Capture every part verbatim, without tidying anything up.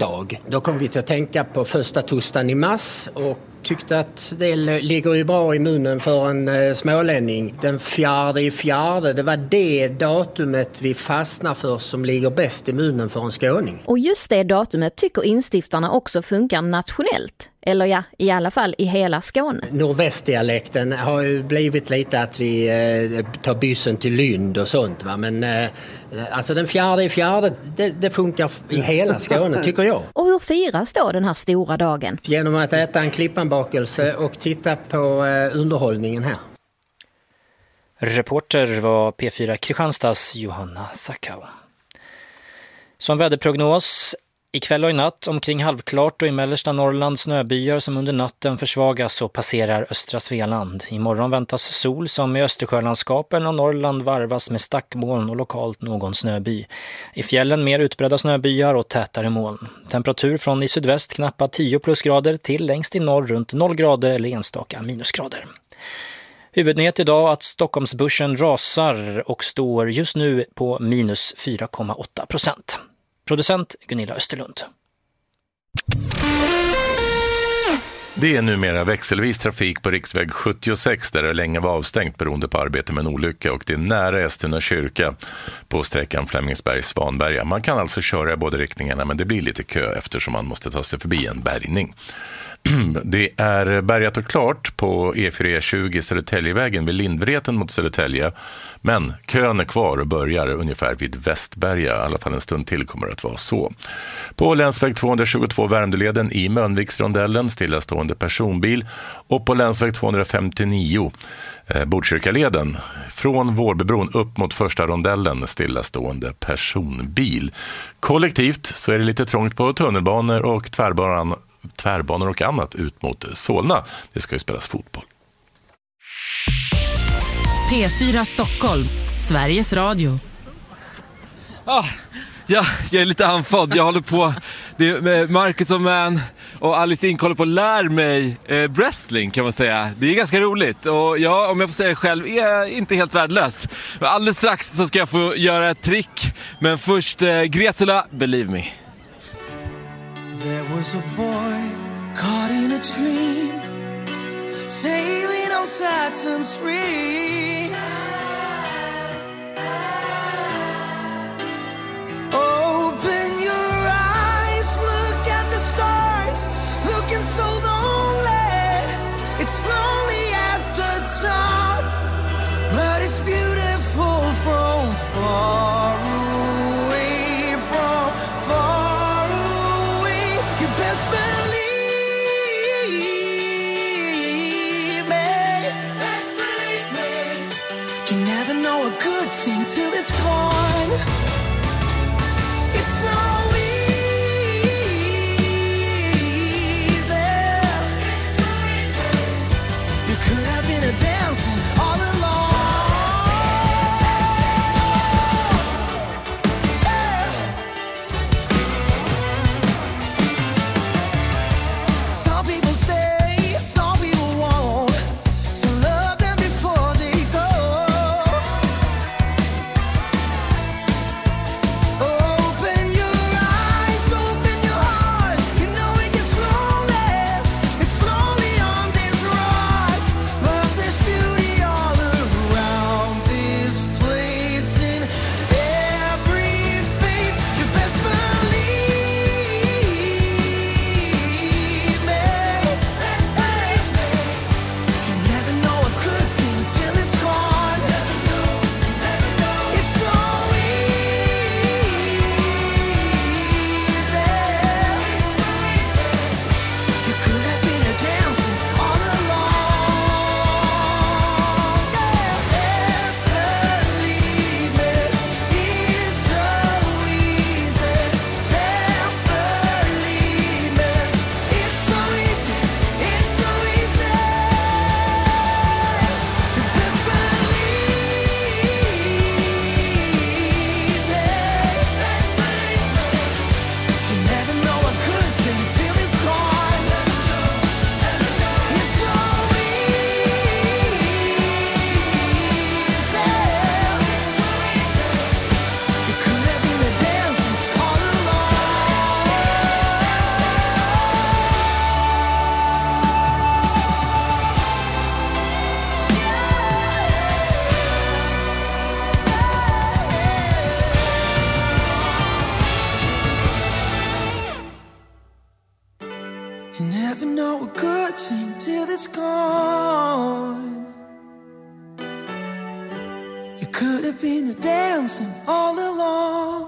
torsdag. Då kom vi till att tänka på första torsdagen i mars och tyckte att det ligger ju bra i munnen för en eh, smålänning. Den fjärde i fjärde, det var det datumet vi fastnar för som ligger bäst i munnen för en skåning. Och just det datumet tycker instiftarna också funkar nationellt. Eller ja, i alla fall i hela Skåne. Nordvästdialekten har ju blivit lite att vi eh, tar byssen till Lund och sånt. Va? Men eh, alltså den fjärde i fjärde, det, det funkar i hela Skåne tycker jag. Och hur firas då den här stora dagen? Genom att äta en klippanbakelse och titta på eh, underhållningen här. Reporter var P fyra Kristianstads Johanna Sackau. Som väderprognos ikväll och i natt omkring halvklart och i mellersta Norrland snöbyar som under natten försvagas och passerar östra Svealand. Imorgon väntas sol som i Östersjölandskapen och Norrland varvas med stackmoln och lokalt någon snöby. I fjällen mer utbredda snöbyar och tätare moln. Temperatur från i sydväst knappt tio plusgrader till längst i norr runt noll grader eller enstaka minusgrader. Huvudnyhet idag att Stockholmsbörsen rasar och står just nu på minus fyra komma åtta procent. Producent Gunilla Österlund. Det är numera växelvis trafik på riksväg sjuttiosex där det länge var avstängt beroende på arbete med en olycka, och det är nära Eskilstuna kyrka på sträckan Flemingsberg-Svanberga. Man kan alltså köra i båda riktningarna, men det blir lite kö eftersom man måste ta sig förbi en bärgning. Det är bärgat och klart på E fyra E tjugo Södertäljevägen vid Lindvreten mot Södertälje, men kön är kvar och börjar ungefär vid Västberga, i alla fall en stund till kommer det att vara så. På länsväg tvåhundratjugotvå Värmdöleden i Mönviksrondellen stillastående personbil, och på länsväg tvåhundrafemtionio eh, Botkyrkaleden från Vårbybron upp mot första rondellen stillastående personbil. Kollektivt så är det lite trångt på tunnelbanor och tvärbanan tvärbanor och annat ut mot Solna. Det ska ju spelas fotboll. P fyra Stockholm, Sveriges Radio. Ah, ja, jag är lite andfådd. Jag håller på, det är Marcus och Man och Alice Ink håller på att lära mig eh, wrestling kan man säga. Det är ganska roligt och jag, om jag får säga det själv, är inte helt värdelös. Men alldeles strax så ska jag få göra ett trick. Men först eh, Gresula, Believe Me. There was a boy caught in a dream, sailing on Saturn's rings. Open your eyes, look at the stars, looking so lonely. It's lonely at the top, but it's beautiful from far away, from far away. You best believe me. Best believe me. You never know a good thing till it's gone. It's so easy. It's so easy. You could have been a dancing all along. Yeah. You never know a good thing till it's gone. You could have been a dancing all along.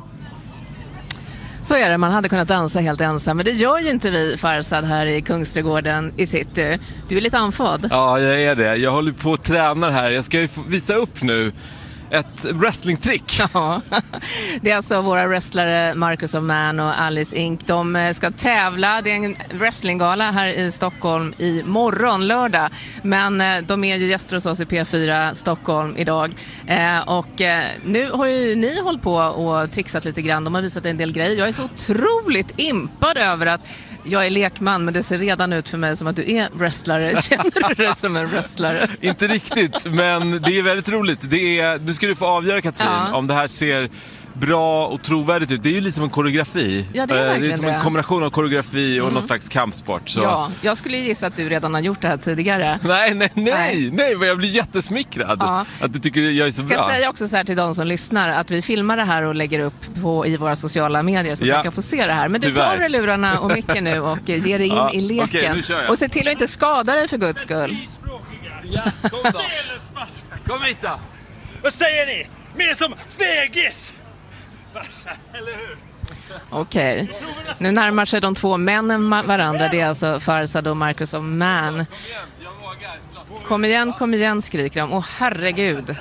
Så är det, man hade kunnat dansa helt ensam, men det gör ju inte vi, Farzad, här i Kungsträdgården i city. Du är lite andfådd. Ja, jag är det. Jag håller på att träna här. Jag ska ju visa upp nu ett wrestlingtrick. Ja, det är alltså våra wrestlare Marcus of Man och Alice Inc. De ska tävla. Det är en wrestlinggala här i Stockholm i morgon, lördag. Men de är ju gäster hos oss i P fyra Stockholm idag. Och nu har ju ni hållit på och trixat lite grann. De har visat en del grejer. Jag är så otroligt impad över att jag är lekman, men det ser redan ut för mig som att du är wrestlare. Känner du dig som en wrestlare? Inte riktigt, men det är väldigt roligt. Det är, nu ska du få avgöra, Katrin, ja. om det här ser bra och trovärdigt ut. Det är ju lite som en koreografi. Ja, det är verkligen det är som en det. kombination av koreografi och Mm. någon slags kampsport. Så. Ja, jag skulle gissa att du redan har gjort det här tidigare. Nej, nej, nej, nej, men jag blir jättesmickrad Ja. att du tycker jag är så Ska bra. Jag säga också så här till de som lyssnar att vi filmar det här och lägger upp på, i våra sociala medier så att Ja. man kan få se det här. Men du Tyvärr. tar lurarna och micken nu och ger dig in Ja, i leken. okej, nu kör jag. Och se till att inte skada dig för guds skull. Ja, kom då. Kom hit då. Vad säger ni? Mer som fegis! Eller hur? Okej, nu närmar sig de två männen varandra. Det är alltså Farzad och Marcus of Man. Kom igen, kom igen, skriker de. Åh, herregud.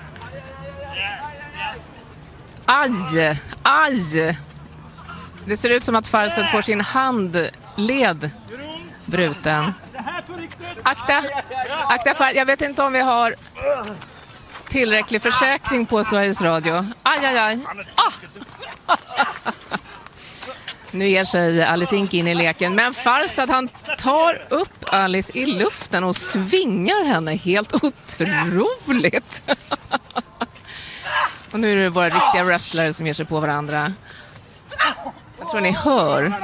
Aj, aj. Det ser ut som att Farzad får sin handled bruten. Akta, akta Farzad. Jag vet inte om vi har tillräcklig försäkring på Sveriges Radio. Aj, aj, aj. Ah! Nu ger sig Alice Inc in i leken, men Farzad han tar upp Alice i luften och svingar henne helt otroligt. Och nu är det bara riktiga wrestlare som ger sig på varandra. Jag tror ni hör.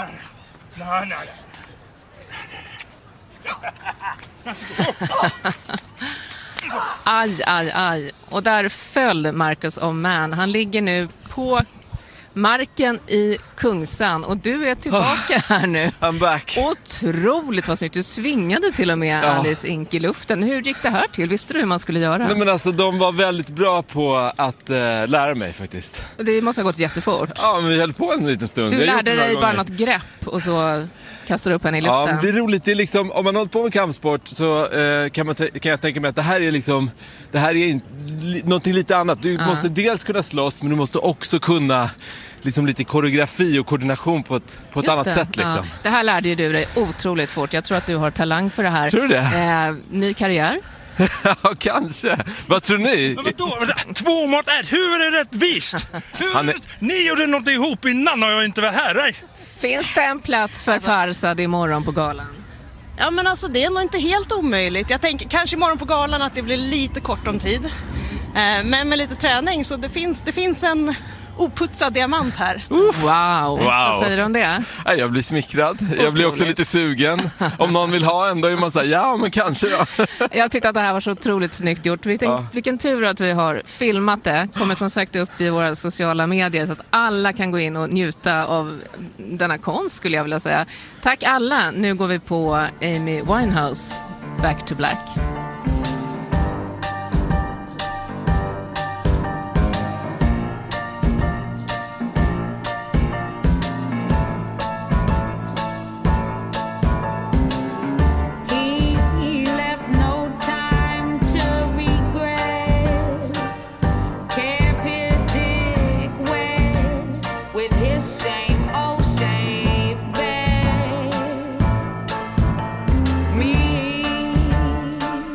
Aj, aj, aj. Och där föll Marcus of Man. Han ligger nu på marken i Kungsan och du är tillbaka här nu. I'm back. Otroligt vad snyggt. Du svingade till och med Ja. Alice Inc i luften. Hur gick det här till? Visste du hur man skulle göra? Nej, men alltså, de var väldigt bra på att uh, lära mig faktiskt. Det måste ha gått jättefort. Ja, men vi höll på en liten stund. Du Jag har gjort lärde det några dig bara gånger. något grepp och så kastar du upp henne i luften. Ja, men det är roligt. Det är liksom, om man håller på med kampsport så eh, kan, man t- kan jag tänka mig att det här är liksom, det här är in, li, någonting lite annat. Du Ja. måste dels kunna slåss, men du måste också kunna liksom lite koreografi och koordination på ett, på ett Just annat det. sätt liksom. Ja. Det här lärde ju du dig otroligt fort. Jag tror att du har talang för det här. Tror du det? Eh, ny karriär. Ja, kanske. Vad tror ni? Men vadå? Två mot ett, hur är det rättvist? Hur Han är- Ni gjorde något ihop innan och jag inte var här. Nej. Finns det en plats för Farzad imorgon på galan? Ja, men alltså det är nog inte helt omöjligt. Jag tänker kanske imorgon på galan att det blir lite kort om tid. Eh, men med lite träning så det finns, det finns en oputsad diamant här. Wow. Wow. Vad säger du om det? Ja, jag blir smickrad. Jag blir också Otroligt. lite sugen. Om någon vill ha en, då är man så här, ja men kanske då. Jag tyckte att det här var så otroligt snyggt gjort. Vilken, Ja. vilken tur att vi har filmat det. Kommer som sagt upp i våra sociala medier så att alla kan gå in och njuta av denna konst skulle jag vilja säga. Tack alla. Nu går vi på Amy Winehouse, Back to Black. He left no time to regret. Kept his dick wet with his same old safe bet. Me,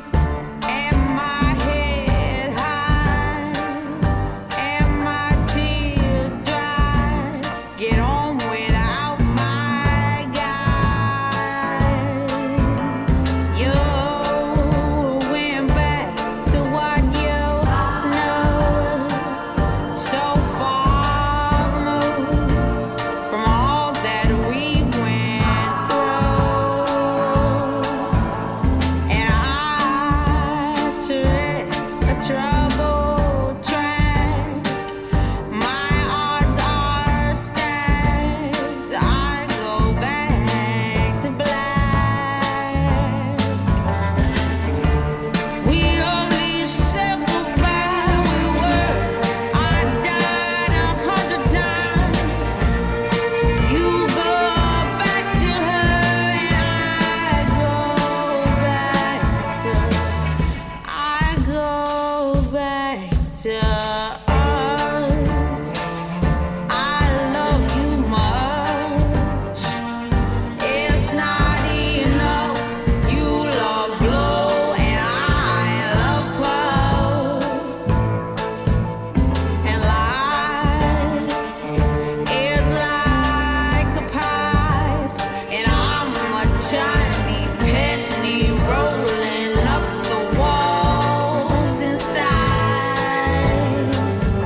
tiny penny rolling up the walls inside.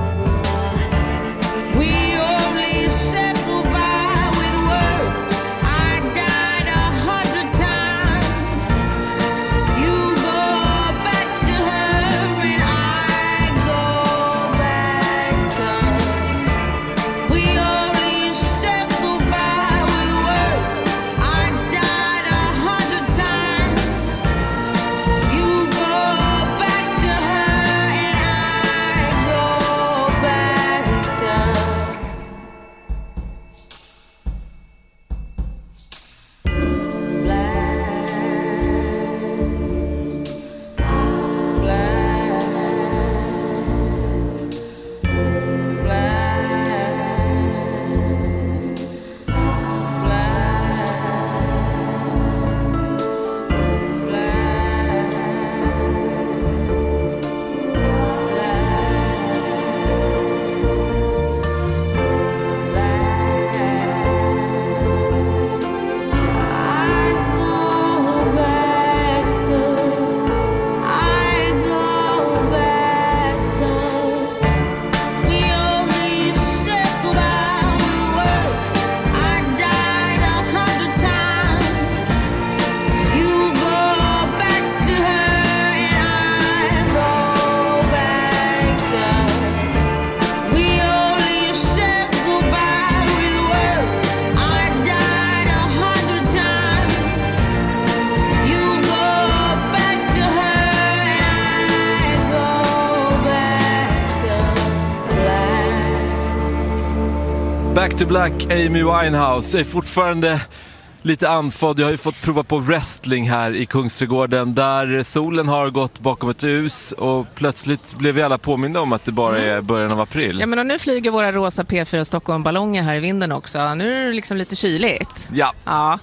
We only said goodbye with words. I died a hundred times. You go back to her and I go back to her. We only said goodbye with words. I died a hundred times. You go back to her and I go back to her. Back to Black, Amy Winehouse. Jag är fortfarande lite andfådd. Jag har ju fått prova på wrestling här i Kungsträdgården där solen har gått bakom ett hus och plötsligt blev vi alla påminna om att det bara är början av april. Ja, men och nu flyger våra rosa P fyra Stockholm-ballonger här i vinden också. Nu är det liksom lite kyligt. Ja. Ja.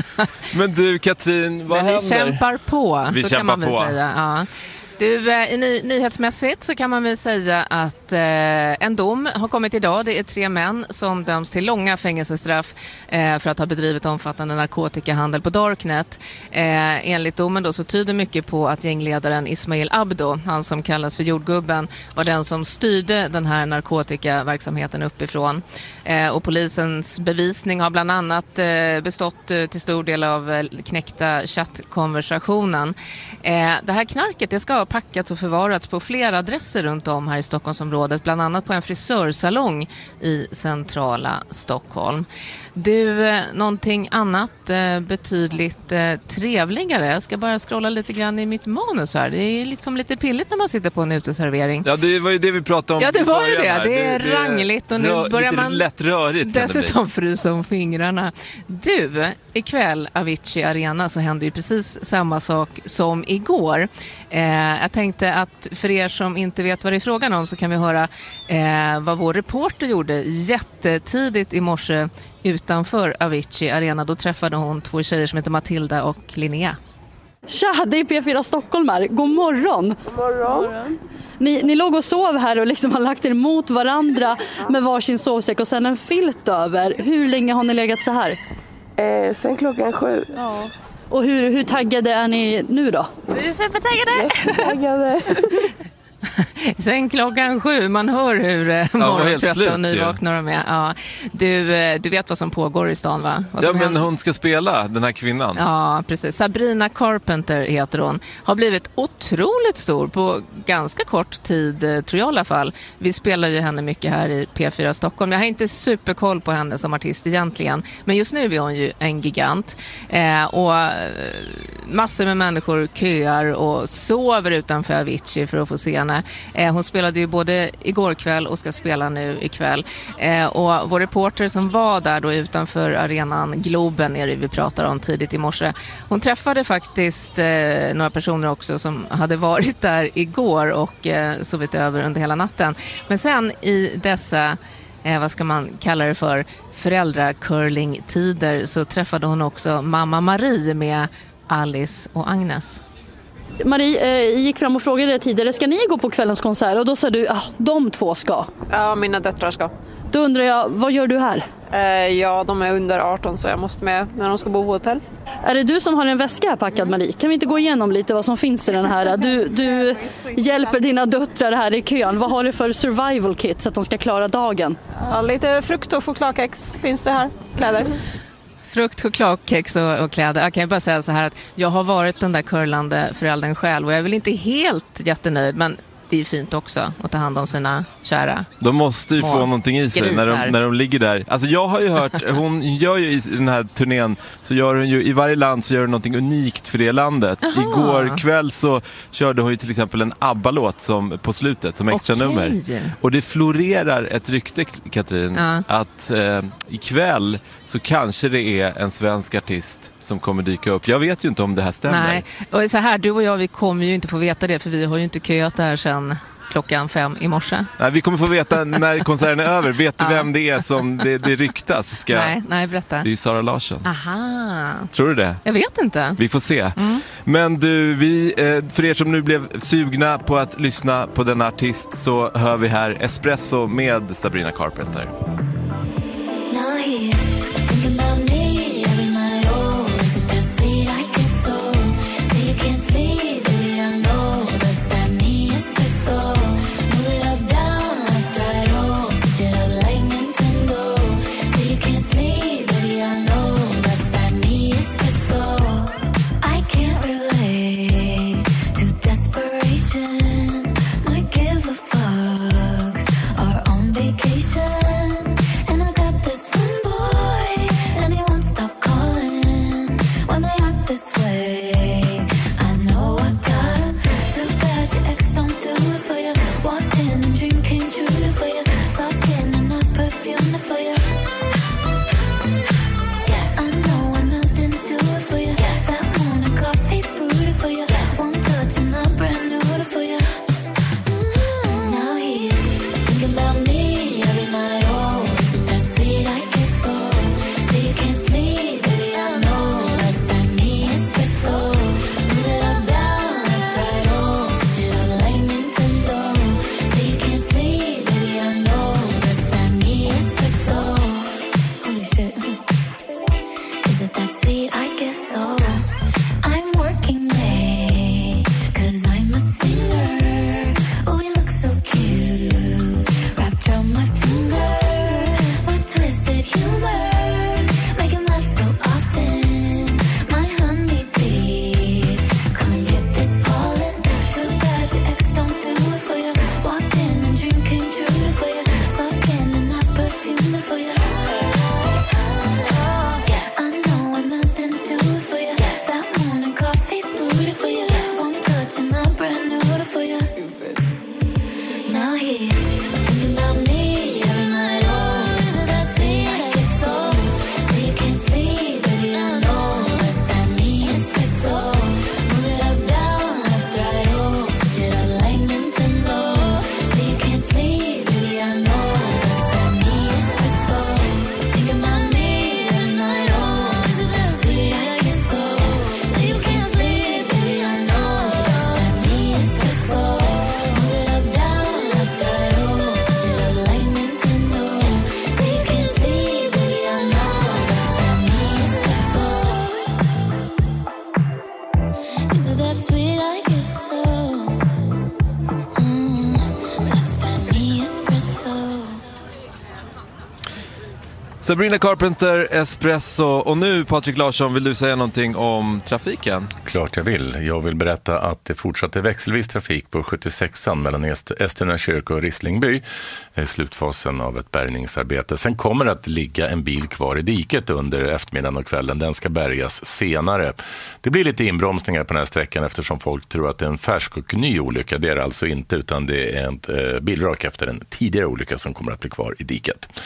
Men du Katrin, vad men händer? Vi kämpar på, vi så kämpar kan man väl på. säga. Ja. Du, eh, ny, nyhetsmässigt så kan man väl säga att eh, en dom har kommit idag. Det är tre män som döms till långa fängelsestraff eh, för att ha bedrivit omfattande narkotikahandel på Darknet. Eh, enligt domen då så tyder mycket på att gängledaren Ismail Abdo, han som kallas för jordgubben, var den som styrde den här narkotikaverksamheten uppifrån. Eh, och polisens bevisning har bland annat eh, bestått eh, till stor del av eh, knäckta chattkonversationen. Eh, det här knarket, det ska ha packats och förvarats på flera adresser runt om här i Stockholmsområdet, bland annat på en frisörsalong i centrala Stockholm. Du, eh, någonting annat eh, betydligt eh, trevligare. Jag ska bara scrolla lite grann i mitt manus här. Det är liksom lite pilligt när man sitter på en uteservering. Ja, det var ju det vi pratade om. Ja, det var ju det. Här. Det är det, rangligt och nu rör, börjar man lätt rörigt, dessutom frysa om fingrarna. Du, ikväll Avicii Arena så händer ju precis samma sak som igår. Eh, jag tänkte att för er som inte vet vad det är frågan om så kan vi höra eh, vad vår reporter gjorde jättetidigt i morse utanför Avicii Arena. Då träffade hon två tjejer som heter Matilda och Linnea. Tja, det är P fyra Stockholm här. God morgon. God morgon. Ni, ni låg och sov här och liksom har lagt er mot varandra med varsin sovsäck och sen en filt över. Hur länge har ni legat så här? Eh, sen klockan sju. Ja. Och hur, hur taggade är ni nu då? Vi är supertaggade. Jättetaggade. Sen klockan sju, man hör hur eh, morgontrötta och nyvaknar de är. Ja. Du, eh, du vet vad som pågår i stan, va? Vad ja, som men händer? hon ska spela, den här kvinnan. Ja, precis. Sabrina Carpenter heter hon. Har blivit otroligt stor på ganska kort tid, eh, tror jag i alla fall. Vi spelar ju henne mycket här i P fyra Stockholm. Jag har inte superkoll på henne som artist egentligen. Men just nu är hon ju en gigant. Eh, och eh, massor med människor köar och sover utanför Avicii för att få se henne. Eh, hon spelade ju både igår kväll och ska spela nu ikväll. Eh, och vår reporter som var där då utanför arenan Globen är det vi pratar om tidigt i morse. Hon träffade faktiskt eh, några personer också som hade varit där igår och eh, sovit över under hela natten. Men sen i dessa, eh, vad ska man kalla det för, föräldracurling-tider så träffade hon också mamma Marie med Alice och Agnes. Marie eh, gick fram och frågade dig tidigare, ska ni gå på kvällens konsert? Och då sa du, ah, de två ska. Ja, mina döttrar ska. Då Då undrar jag, vad gör du här? Eh, ja, de är under arton så jag måste med när de ska bo på hotell. Är det du som har en väska här packad, Marie? Kan vi inte gå igenom lite vad som finns i den här? Du, du hjälper dina döttrar här i kön. Vad har du för survival kit så att de ska klara dagen? Ja, lite frukt och chokladkex finns det här. Kläder. Frukt, chokladkex och, och kläder. Jag kan ju bara säga så här att jag har varit den där curlande föräldern själv och jag är väl inte helt jättenöjd, men det är ju fint också att ta hand om sina kära. De måste ju små få någonting i sig när de, när de ligger där. Alltså jag har ju hört, hon gör ju i den här turnén, så gör hon ju i varje land så gör hon någonting unikt för det landet. Aha. Igår kväll så körde hon ju till exempel en ABBA-låt som, på slutet som extra Okej. nummer. Och det florerar ett rykte, Katrin, Ja. att eh, ikväll så kanske det är en svensk artist som kommer dyka upp. Jag vet ju inte om det här stämmer. Nej, och så här, du och jag, vi kommer ju inte få veta det för vi har ju inte köat där sedan klockan fem i morse. Nej, vi kommer få veta när konserten är över. Vet du Ja. vem det är som det, det ryktas? Ska... Nej, nej, berätta. Det är ju Sara Larsson. Aha. Tror du det? Jag vet inte. Vi får se. Mm. Men du, vi, eh, för er som nu blev sugna på att lyssna på den artist så hör vi här Espresso med Sabrina Carpenter. Now he's thinking about me every night. Oh, is it that sweet? I guess so. Say you can't sleep, baby, I know. That's that me espresso. Move it up, down, left, right, oh. Switch it up like Nintendo. Say you can't sleep, baby, I know. That's that me espresso. I can't relate to desperation. Might give a fuck. Are on vacation. Sabrina Carpenter, Espresso. Och nu, Patrik Larsson, vill du säga någonting om trafiken? Klart jag vill. Jag vill berätta att det fortsatte växelvis trafik på sjuttiosexan mellan Esterna kyrka och Rislingby i slutfasen av ett bärgningsarbete. Sen kommer det att ligga en bil kvar i diket under eftermiddagen och kvällen. Den ska bärgas senare. Det blir lite inbromsningar på den här sträckan eftersom folk tror att det är en färsk och ny olycka. Det är det alltså inte, utan det är ett eh, bilrak efter en tidigare olycka som kommer att bli kvar i diket.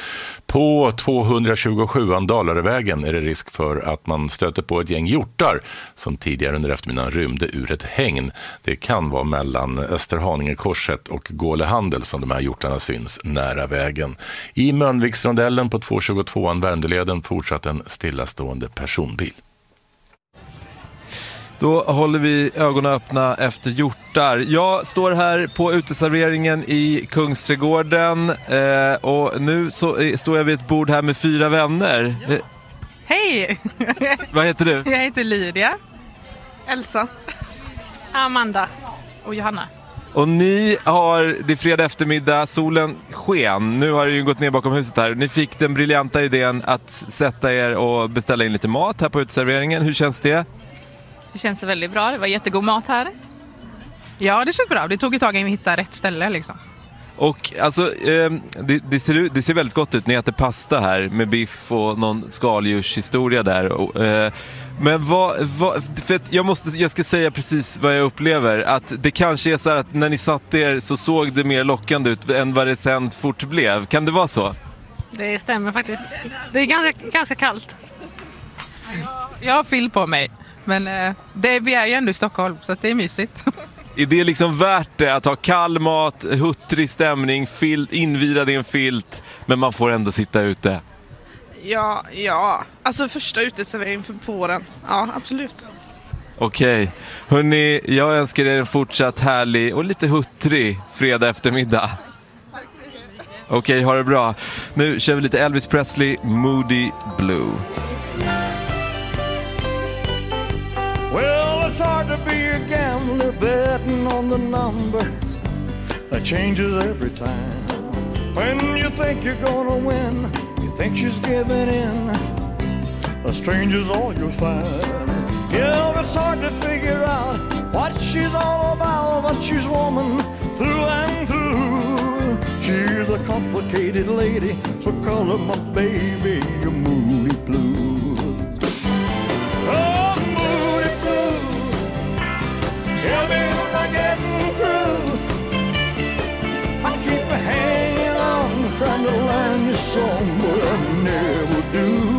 På tvåhundratjugosju Dalarevägen är det risk för att man stöter på ett gäng hjortar som tidigare under eftermiddagen rymde ur ett hägn. Det kan vara mellan Österhaningekorset och Gålehandel som de här hjortarna syns nära vägen. I Mölnviksrondellen på tvåhundratjugotvå Värmdöleden fortsatt en stillastående personbil. Då håller vi ögonen öppna efter hjortar. Jag står här på uteserveringen i Kungsträdgården eh, och nu så eh, står jag vid ett bord här med fyra vänner. Eh, Hej! vad heter du? Jag heter Lydia. Elsa. Amanda och Johanna. Och ni har, det är fredag eftermiddag, solen sken. Nu har det ju gått ner bakom huset här. Ni fick den briljanta idén att sätta er och beställa in lite mat här på uteserveringen. Hur känns det? Det känns väldigt bra, det var jättegod mat här. Ja, det känns bra. Det tog ett tag att hitta rätt ställe liksom. Och alltså, eh, det, det, ser, ut- det ser väldigt gott ut. Ni äter pasta här med biff och någon skaldjurshistoria där. Och, eh, men vad, vad, för att jag, måste, jag ska säga precis vad jag upplever. Att det kanske är så här att när ni satt er så såg det mer lockande ut än vad det sen fort blev. Kan det vara så? Det stämmer faktiskt. Det är ganska, ganska kallt. Jag har fyll på mig. Men eh, det, vi är ju ändå i Stockholm så att det är mysigt. Är det liksom värt det att ha kall mat, huttrig stämning, filt, invirad i en filt, men man får ändå sitta ute? Ja, ja. Alltså första uteservering på den. Ja, absolut. Okej. Hörrni, jag önskar er en fortsatt härlig och lite huttrig fredag eftermiddag. Okej, ha det bra. Nu kör vi lite Elvis Presley, Moody Blue. Well, it's hard to be a gambler betting on the number that changes every time. When you think you're gonna win, you think she's giving in. A stranger's all you'll find. Yeah, it's hard to figure out what she's all about, but she's woman through and through. She's a complicated lady, so call her my baby, a Moody Blue. Oh, Moody Blue, tell me when I'm getting through. I keep hanging on, trying to learn this song, but I never do.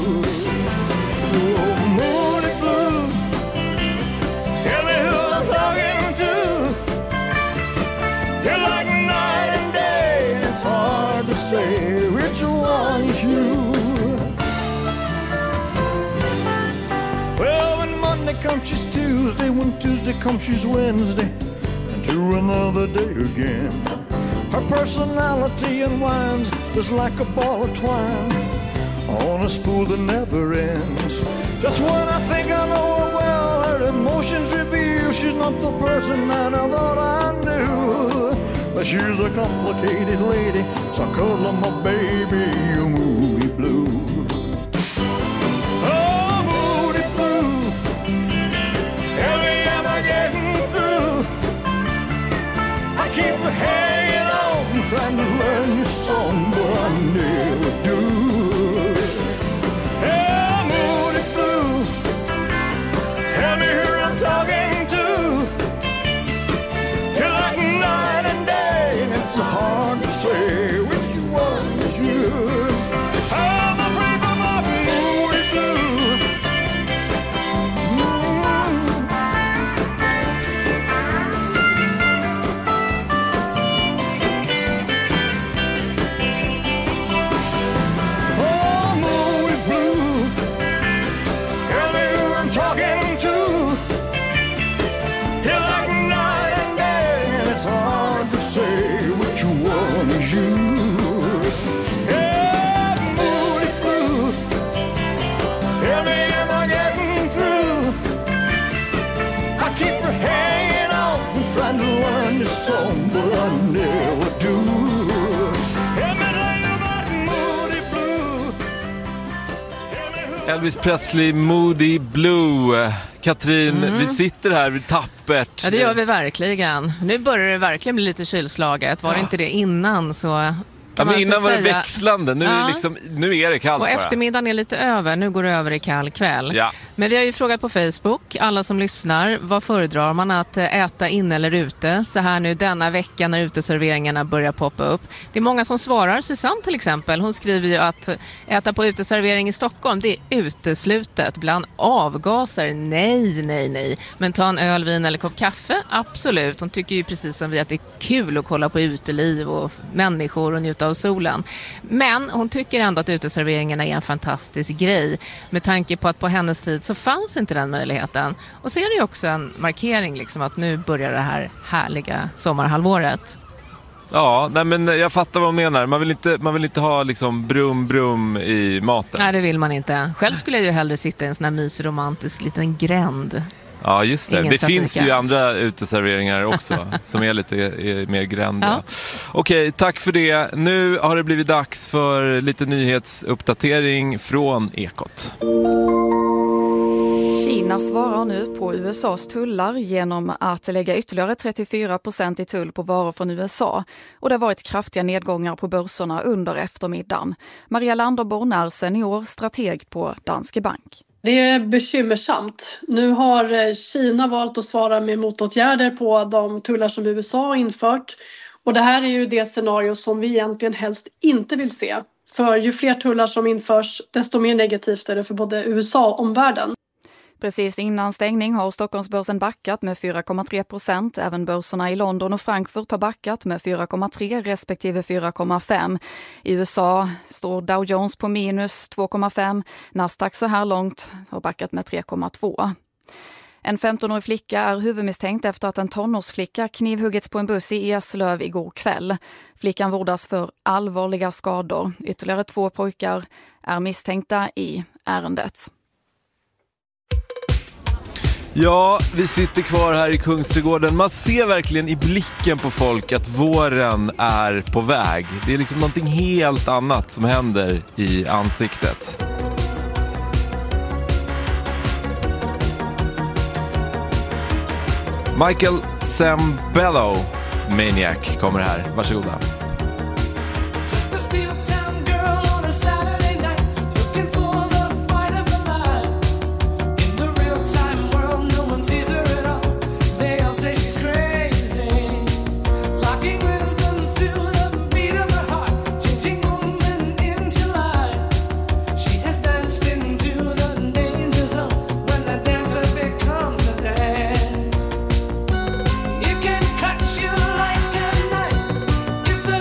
Oh, Moody Blue, tell me who I'm talking to. You're like night and day, and it's hard to say which one is you. Well, when Monday comes, she's Tuesday. When Tuesday comes, she's Wednesday. And to another day again. Her personality unwinds just like a ball of twine on a spool that never ends. Just when I think I know her well, her emotions reveal she's not the person that I thought I knew. But she's a complicated lady, so I call her my baby, a Moody Blue. Oh, Moody Blue, tell me am I getting through? I keep hanging on, trying to learn your song, but I never do. Hey, Moody Blue, tell me who I'm talking to. You're like night and day, and it's so hard to say which one is you. I'm afraid of my Moody Blue. Oh, Moody Blue, tell me who I'm talking to. You're like night and day, and it's hard to say which one is you. Yeah, Moody Blue, tell me am I getting through? I keep hanging on, trying to learn this song, but I never do. Tell me about Moody Blue. Elvis Presley, Moody Blue. Katrin, Mm. vi sitter här tappert. Ja, det gör vi verkligen. Nu börjar det verkligen bli lite kylslaget. Var det Ja. inte det innan så Ja, kan men man innan så var det säga... växlande, nu, är Ja. det liksom, nu är det kallt Och bara. eftermiddagen är lite över, nu går det över i kall kväll. Ja. Men vi har ju frågat på Facebook, alla som lyssnar, vad föredrar man att äta in eller ute? Så här nu denna vecka när uteserveringarna börjar poppa upp. Det är många som svarar, Susanne till exempel, hon skriver ju att äta på uteservering i Stockholm, det är uteslutet. Bland avgaser, nej, nej, nej. Men ta en öl, vin eller kopp kaffe, absolut. Hon tycker ju precis som vi att det är kul att kolla på uteliv och människor och njuta av av solen. Men hon tycker ändå att uteserveringarna är en fantastisk grej med tanke på att på hennes tid så fanns inte den möjligheten. Och så är det ju också en markering liksom att nu börjar det här härliga sommarhalvåret. Ja, nej men jag fattar vad hon menar. Man vill inte, man vill inte ha liksom brum brum i maten. Nej, det vill man inte. Själv skulle jag ju hellre sitta i en sån här mysromantisk liten gränd. Ja, just det. Ingen det finns ju alls. andra uteserveringar också som är lite är mer grända. Ja. Okej, tack för det. Nu har det blivit dags för lite nyhetsuppdatering från Ekot. Kina svarar nu på U S A:s tullar genom att lägga ytterligare trettiofyra procent i tull på varor från U S A. Och det har varit kraftiga nedgångar på börserna under eftermiddagen. Maria Landerborn är senior strateg på Danske Bank. Det är bekymmersamt. Nu har Kina valt att svara med motåtgärder på de tullar som U S A har infört. Och det här är ju det scenario som vi egentligen helst inte vill se. För ju fler tullar som införs, desto mer negativt är det för både U S A och omvärlden. Precis innan stängning har Stockholmsbörsen backat med fyra komma tre procent. Även börserna i London och Frankfurt har backat med fyra komma tre respektive fyra komma fem. I U S A står Dow Jones på minus två komma fem. Nasdaq så här långt har backat med tre komma två. En femtonårig flicka är huvudmisstänkt efter att en tonårsflicka knivhuggits på en buss i Eslöv igår kväll. Flickan vårdas för allvarliga skador. Ytterligare två pojkar är misstänkta i ärendet. Ja, vi sitter kvar här i Kungsträdgården. Man ser verkligen i blicken på folk att våren är på väg. Det är liksom någonting helt annat som händer i ansiktet. Michael Sembello, Maniac, kommer här. Varsågoda. If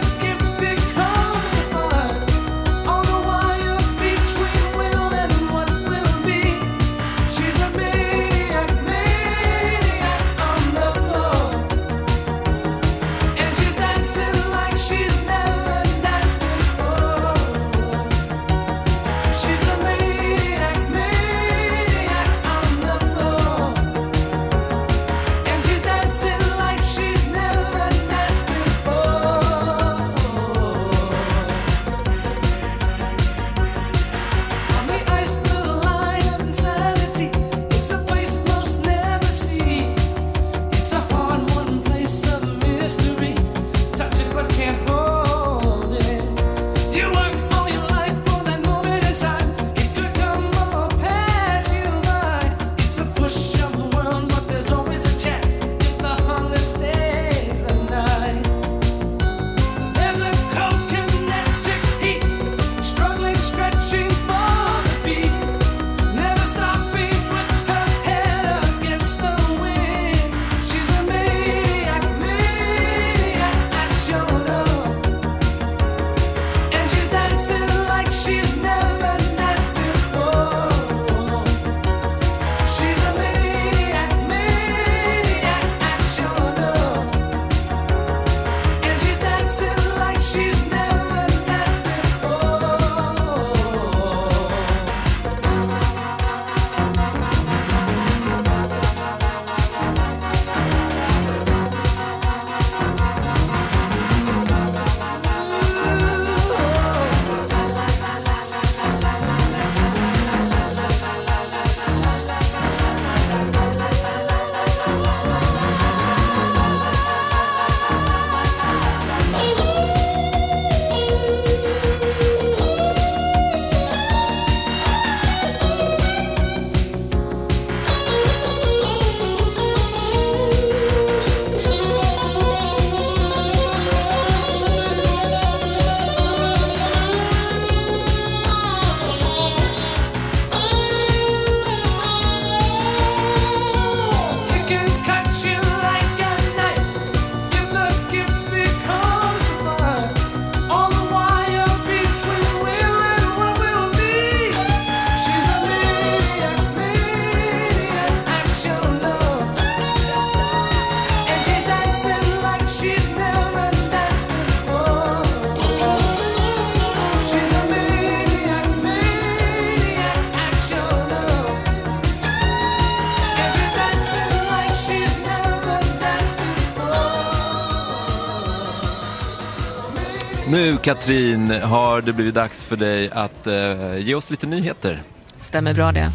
nu Katrin har det blivit dags för dig att eh, ge oss lite nyheter. Stämmer bra det.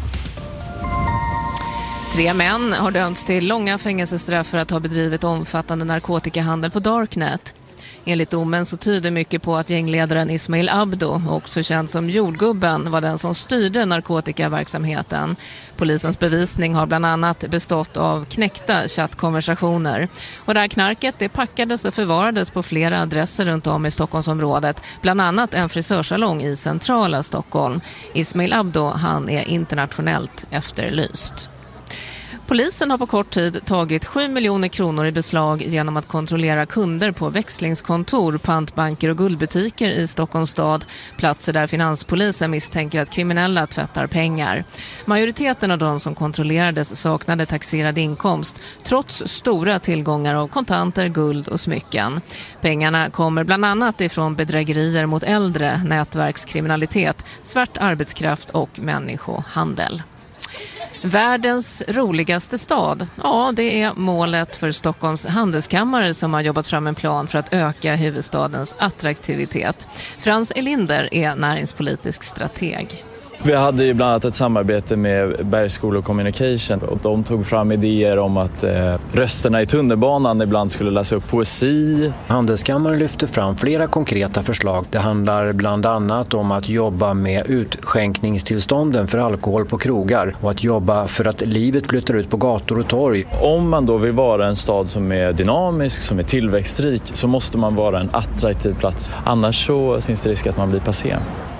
Tre män har dömts till långa fängelsestraff för att ha bedrivit omfattande narkotikahandel på Darknet. Enligt domen så tyder mycket på att gängledaren Ismail Abdo, också känd som jordgubben, var den som styrde narkotikaverksamheten. Polisens bevisning har bland annat bestått av knäckta chattkonversationer. Och det här knarket det packades och förvarades på flera adresser runt om i Stockholmsområdet. Bland annat en frisörsalong i centrala Stockholm. Ismail Abdo, han är internationellt efterlyst. Polisen har på kort tid tagit sju miljoner kronor i beslag genom att kontrollera kunder på växlingskontor, pantbanker och guldbutiker i Stockholms stad. Platser där finanspolisen misstänker att kriminella tvättar pengar. Majoriteten av de som kontrollerades saknade taxerad inkomst trots stora tillgångar av kontanter, guld och smycken. Pengarna kommer bland annat ifrån bedrägerier mot äldre, nätverkskriminalitet, svart arbetskraft och människohandel. Världens roligaste stad. Ja, det är målet för Stockholms handelskammare som har jobbat fram en plan för att öka huvudstadens attraktivitet. Frans Elinder är näringspolitisk strateg. Vi hade ju bland annat ett samarbete med Bergs School of Communication och de tog fram idéer om att eh, rösterna i tunnelbanan ibland skulle läsa upp poesi. Handelskammaren lyfter fram flera konkreta förslag. Det handlar bland annat om att jobba med utskänkningstillstånden för alkohol på krogar och att jobba för att livet flyttar ut på gator och torg. Om man då vill vara en stad som är dynamisk, som är tillväxtrik, så måste man vara en attraktiv plats. Annars så finns det risk att man blir passé.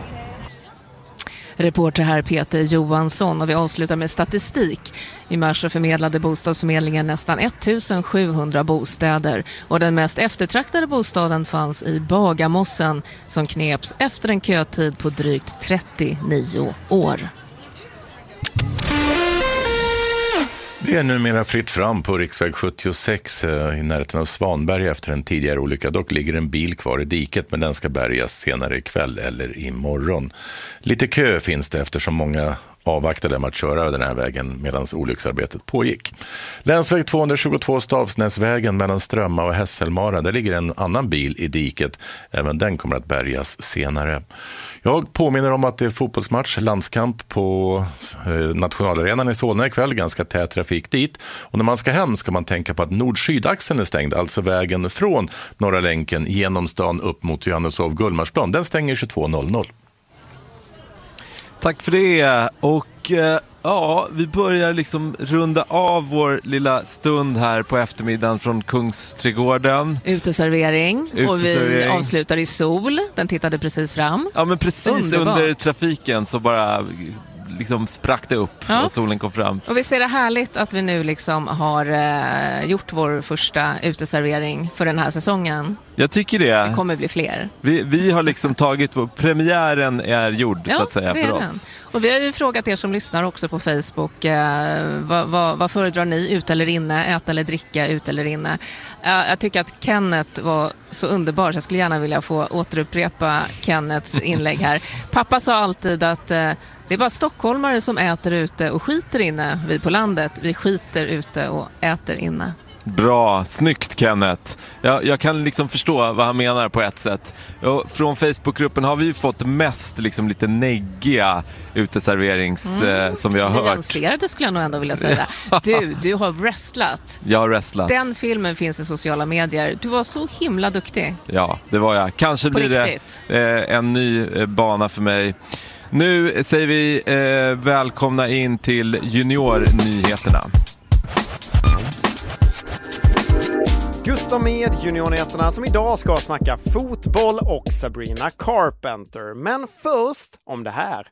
Reporter här Peter Johansson och vi avslutar med statistik. I mars förmedlade bostadsförmedlingen nästan ettusensjuhundra bostäder och den mest eftertraktade bostaden fanns i Bagarmossen som kneps efter en kötid på drygt trettionio år. Det är numera fritt fram på riksväg sjuttiosex i närheten av Svanberg efter en tidigare olycka. Dock ligger en bil kvar i diket men den ska bärgas senare ikväll eller imorgon. Lite kö finns det eftersom många avvaktade med att köra den här vägen medan olycksarbetet pågick. Länsväg tvåhundratjugotvå Stavsnäsvägen mellan Strömma och Hässelmara. Där ligger en annan bil i diket. Även den kommer att bärgas senare. Jag påminner om att det är fotbollsmatch, landskamp på nationalarenan i Solna ikväll. Ganska tät trafik dit. Och när man ska hem ska man tänka på att nord-sydaxeln är stängd. Alltså vägen från Norra länken genom stan upp mot Johanneshov Gullmarsplan. Den stänger tjugotvå noll noll. Tack för det. Och eh, ja, vi börjar liksom runda av vår lilla stund här på eftermiddagen från Kungsträdgården. Uteservering. Uteservering. Och vi avslutar i sol. Den tittade precis fram. Ja, men precis Underbart. Under trafiken så bara liksom sprack det upp ja. och solen kom fram. Och vi ser det härligt att vi nu liksom har eh, gjort vår första uteservering för den här säsongen. Jag tycker det. Det kommer bli fler. Vi, vi har liksom tagit, vår, premiären är gjord ja, så att säga för oss. Den. Och vi har ju frågat er som lyssnar också på Facebook, eh, vad, vad, vad föredrar ni, ut eller inne, äta eller dricka, ut eller inne? Eh, jag tycker att Kenneth var så underbar så jag skulle gärna vilja få återupprepa Kenneths inlägg här. Pappa sa alltid att eh, det är bara stockholmare som äter ute och skiter inne. Vi på landet, vi skiter ute och äter inne. Bra, snyggt Kenneth. Jag, jag kan liksom förstå vad han menar på ett sätt. Och från Facebookgruppen har vi ju fått mest liksom lite neggiga uteserverings mm. eh, som vi har hört. Nyanserade skulle jag nog ändå vilja säga. Du, du har wrestlat. Jag har wrestlat. Den filmen finns i sociala medier. Du var så himla duktig. Ja, det var jag. Kanske på blir riktigt. det eh, en ny eh, bana för mig. Nu säger vi eh, välkomna in till juniornyheterna. Gustav med juniornyheterna som idag ska snacka fotboll och Sabrina Carpenter. Men först om det här.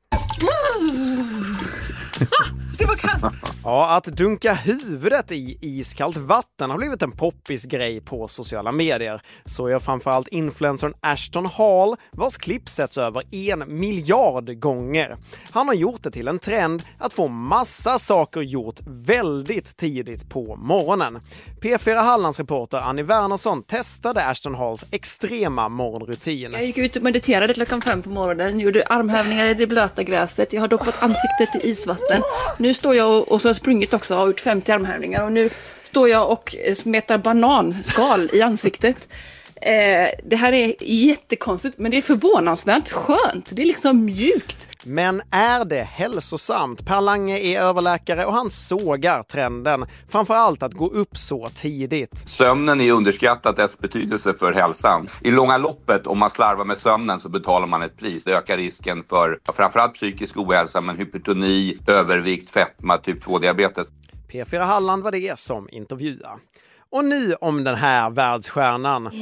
Det var kallt. Ja, att dunka huvudet i iskallt vatten har blivit en poppis grej på sociala medier. Så gör framförallt influencern Ashton Hall, vars klipp sätts över en miljard gånger. Han har gjort det till en trend att få massa saker gjort väldigt tidigt på morgonen. P fyra Hallands reporter Annie Wernersson testade Ashton Halls extrema morgonrutin. Jag gick ut och mediterade klockan fem på morgonen, gjorde armhävningar i det blöta gräset, jag har doppat ansiktet i isvatten. Nu står jag och, och så har sprungit också och har gjort femtio armhävningar och nu står jag och smetar bananskal i ansiktet. Eh, det här är jättekonstigt, men det är förvånansvärt skönt. Det är liksom mjukt. Men är det hälsosamt? Per Lange är överläkare och han sågar trenden. Framförallt att gå upp så tidigt. Sömnen är underskattat dess betydelse för hälsan. I långa loppet, om man slarvar med sömnen så betalar man ett pris. Det ökar risken för framförallt psykisk ohälsa, men hypertoni, övervikt, fetma, typ två-diabetes. P fyra Halland var det som intervjuade. Och nu om den här världsstjärnan.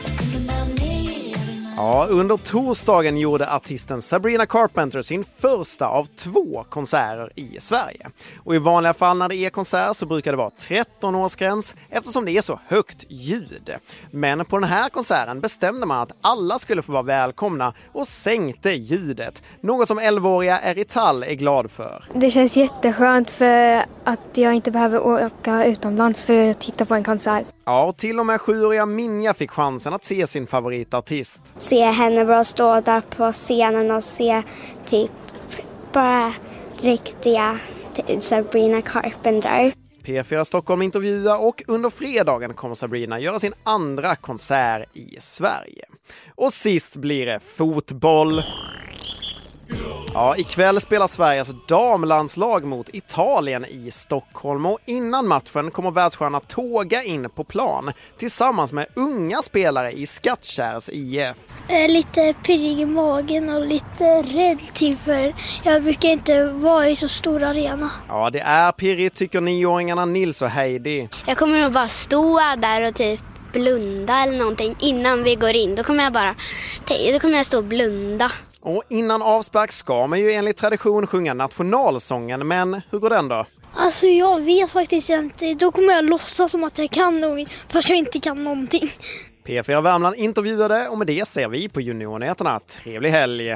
Ja, under torsdagen gjorde artisten Sabrina Carpenter sin första av två konserter i Sverige. Och i vanliga fall när det är konsert så brukar det vara tretton-årsgräns eftersom det är så högt ljud. Men på den här konserten bestämde man att alla skulle få vara välkomna och sänkte ljudet. Något som elvaåriga Erital är glad för. Det känns jätteskönt för att jag inte behöver åka utomlands för att titta på en konsert. Ja, och till och med sjuåriga Minja fick chansen att se sin favoritartist. Se henne bara stå där på scenen och se typ bara riktiga Sabrina Carpenter. P fyra Stockholm intervjuar och under fredagen kommer Sabrina göra sin andra konsert i Sverige. Och sist blir det fotboll. Ja, ikväll spelar Sveriges damlandslag mot Italien i Stockholm och innan matchen kommer världsstjärnan tåga in på plan tillsammans med unga spelare i Skattkärrs I F. Jag är lite pirrig i magen och lite rädd typ för jag brukar inte vara i så stor arena. Ja, det är pirrigt tycker nioåringarna Nils och Heidi. Jag kommer nog bara stå där och typ blunda eller någonting innan vi går in. Då kommer jag bara, då kommer jag stå och blunda. Och innan avspark ska man ju enligt tradition sjunga nationalsången, men hur går den då? Alltså jag vet faktiskt inte, då kommer jag låtsas som att jag kan något, fast jag inte kan någonting. P fyra Värmland intervjuade och med det ser vi på Juniornyheterna. Trevlig helg!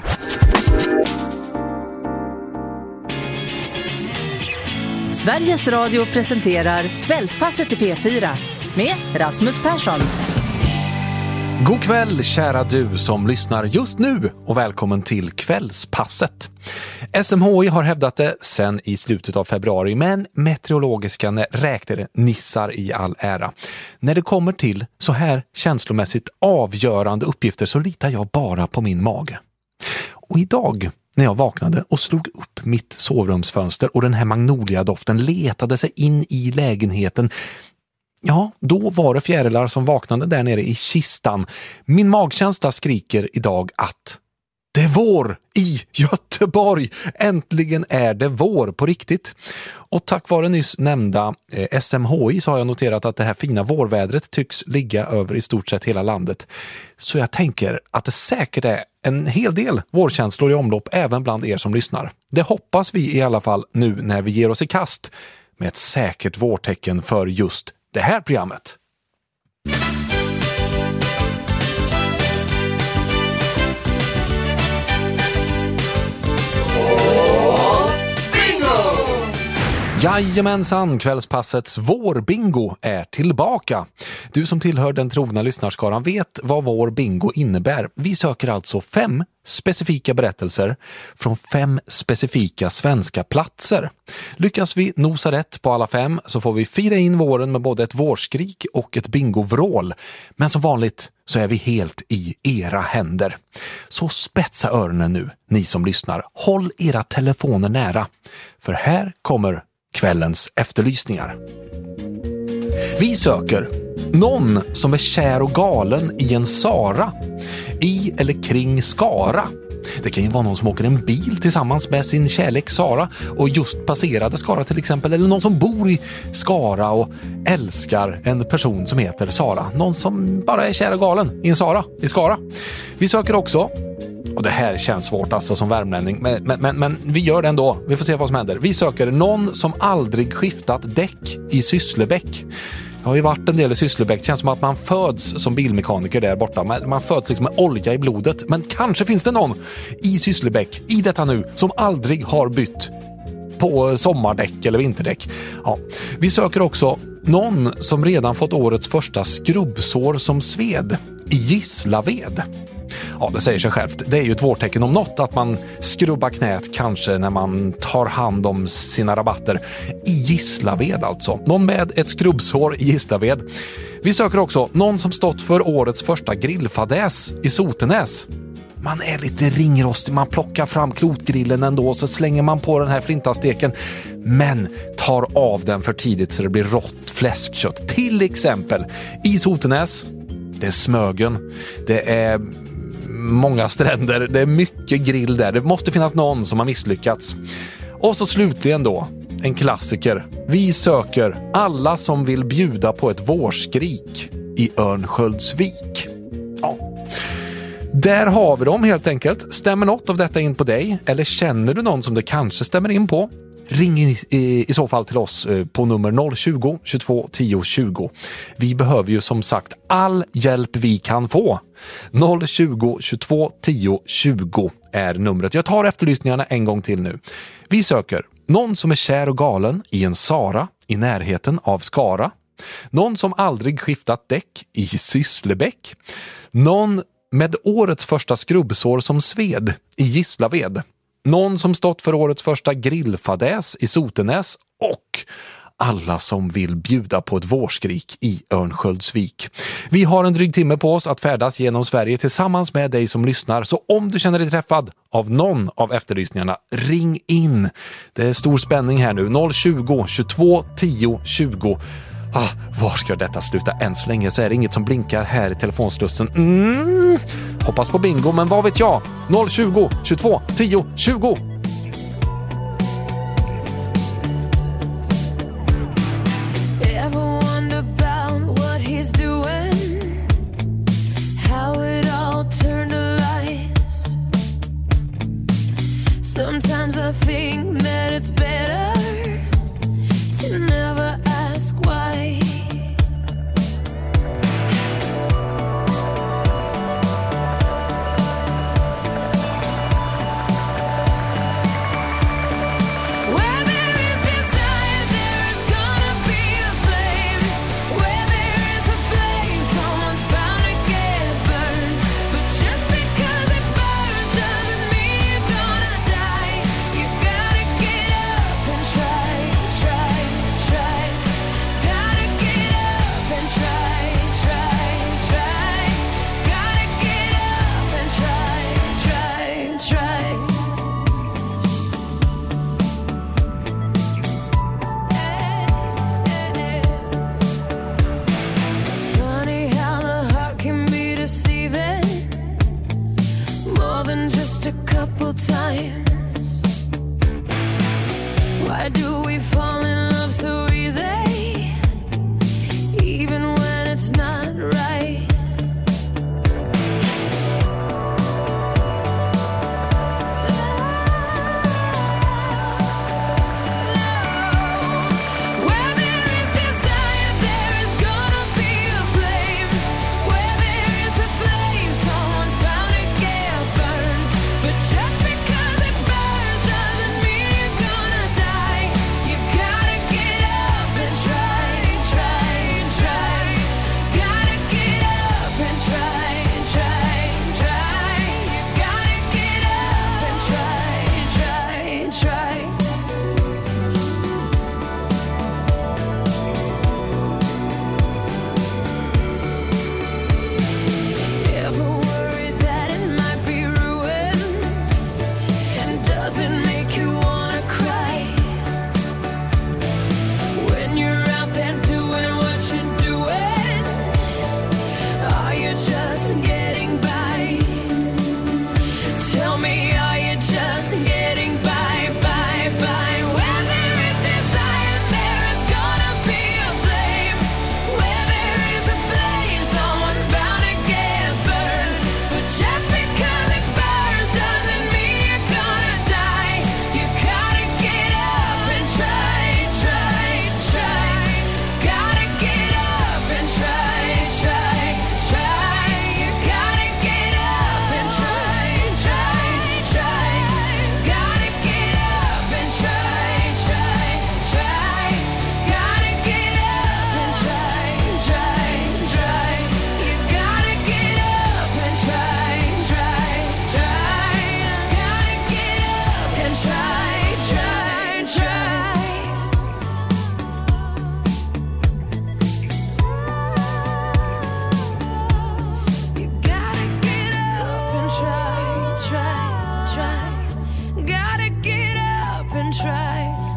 Sveriges Radio presenterar Kvällspasset i P fyra med Rasmus Persson. God kväll kära du som lyssnar just nu och välkommen till Kvällspasset. S M H I har hävdat det sen i slutet av februari, men meteorologiska räknare nissar i all ära. När det kommer till så här känslomässigt avgörande uppgifter så litar jag bara på min mage. Och idag när jag vaknade och slog upp mitt sovrumsfönster och den här magnolia-doften letade sig in i lägenheten, ja, då var det fjärilar som vaknade där nere i kistan. Min magkänsla skriker idag att det är vår i Göteborg. Äntligen är det vår på riktigt. Och tack vare nyss nämnda eh, S M H I så har jag noterat att det här fina vårvädret tycks ligga över i stort sett hela landet. Så jag tänker att det säkert är en hel del vårkänslor i omlopp även bland er som lyssnar. Det hoppas vi i alla fall nu när vi ger oss i kast med ett säkert vårtecken för just det här programmet. Jajamensan, kvällspassets vårbingo är tillbaka. Du som tillhör den trogna lyssnarskaran vet vad vår bingo innebär. Vi söker alltså fem specifika berättelser från fem specifika svenska platser. Lyckas vi nosa rätt på alla fem så får vi fira in våren med både ett vårskrik och ett bingovrål. Men som vanligt så är vi helt i era händer. Så spetsa öronen nu, ni som lyssnar. Håll era telefoner nära. För här kommer kvällens efterlysningar. Vi söker någon som är kär och galen i en Sara. I eller kring Skara. Det kan ju vara någon som åker en bil tillsammans med sin kärlek Sara och just passerade Skara till exempel. Eller någon som bor i Skara och älskar en person som heter Sara. Någon som bara är kär och galen i en Sara i Skara. Vi söker också, och det här känns svårt alltså som värmlänning, men, men, men, men vi gör det ändå. Vi får se vad som händer. Vi söker någon som aldrig skiftat däck i Sysslebäck. Jag har ju varit en del i Sysslebäck. Det känns som att man föds som bilmekaniker där borta. Man, man föds liksom med olja i blodet. Men kanske finns det någon i Sysslebäck, i detta nu, som aldrig har bytt på sommardäck eller vinterdäck. Ja. Vi söker också någon som redan fått årets första skrubbsår som sved i Gislaved. Ja, det säger sig självt. Det är ju ett vårtecken om något att man skrubbar knät kanske när man tar hand om sina rabatter. I Gislaved alltså. Någon med ett skrubbsår i Gislaved. Vi söker också någon som stått för årets första grillfadäs i Sotenäs. Man är lite ringrostig, man plockar fram klotgrillen ändå och så slänger man på den här flintasteken. Men tar av den för tidigt så det blir rått fläskkött. Till exempel i Sotenäs. Det är Smögen. Det är många stränder. Det är mycket grill där. Det måste finnas någon som har misslyckats. Och så slutligen då, en klassiker. Vi söker alla som vill bjuda på ett vårskrik i Örnsköldsvik. Ja. Där har vi dem helt enkelt. Stämmer något av detta in på dig? Eller känner du någon som det kanske stämmer in på? Ring i, i, i så fall till oss på nummer noll tjugo, tjugotvå, tio, tjugo. Vi behöver ju som sagt all hjälp vi kan få. noll tjugo, tjugotvå, tio, tjugo är numret. Jag tar efterlysningarna en gång till nu. Vi söker någon som är kär och galen i en Sara i närheten av Skara. Någon som aldrig skiftat däck i Sysslebäck. Någon med årets första skrubbsår som sved i Gislaved. Någon som stått för årets första grillfadäs i Sotenäs och alla som vill bjuda på ett vårskrik i Örnsköldsvik. Vi har en dryg timme på oss att färdas genom Sverige tillsammans med dig som lyssnar. Så om du känner dig träffad av någon av efterlysningarna, ring in. Det är stor spänning här nu. noll tjugo, tjugotvå, tio, tjugo. Ah, var ska detta sluta? Än så länge så är det inget som blinkar här i telefonslussen. Mm. Hoppas på bingo, men vad vet jag? noll tjugo, tjugotvå, tio, tjugo. Sometimes I think that it's better to never ask why.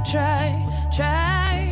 try, try.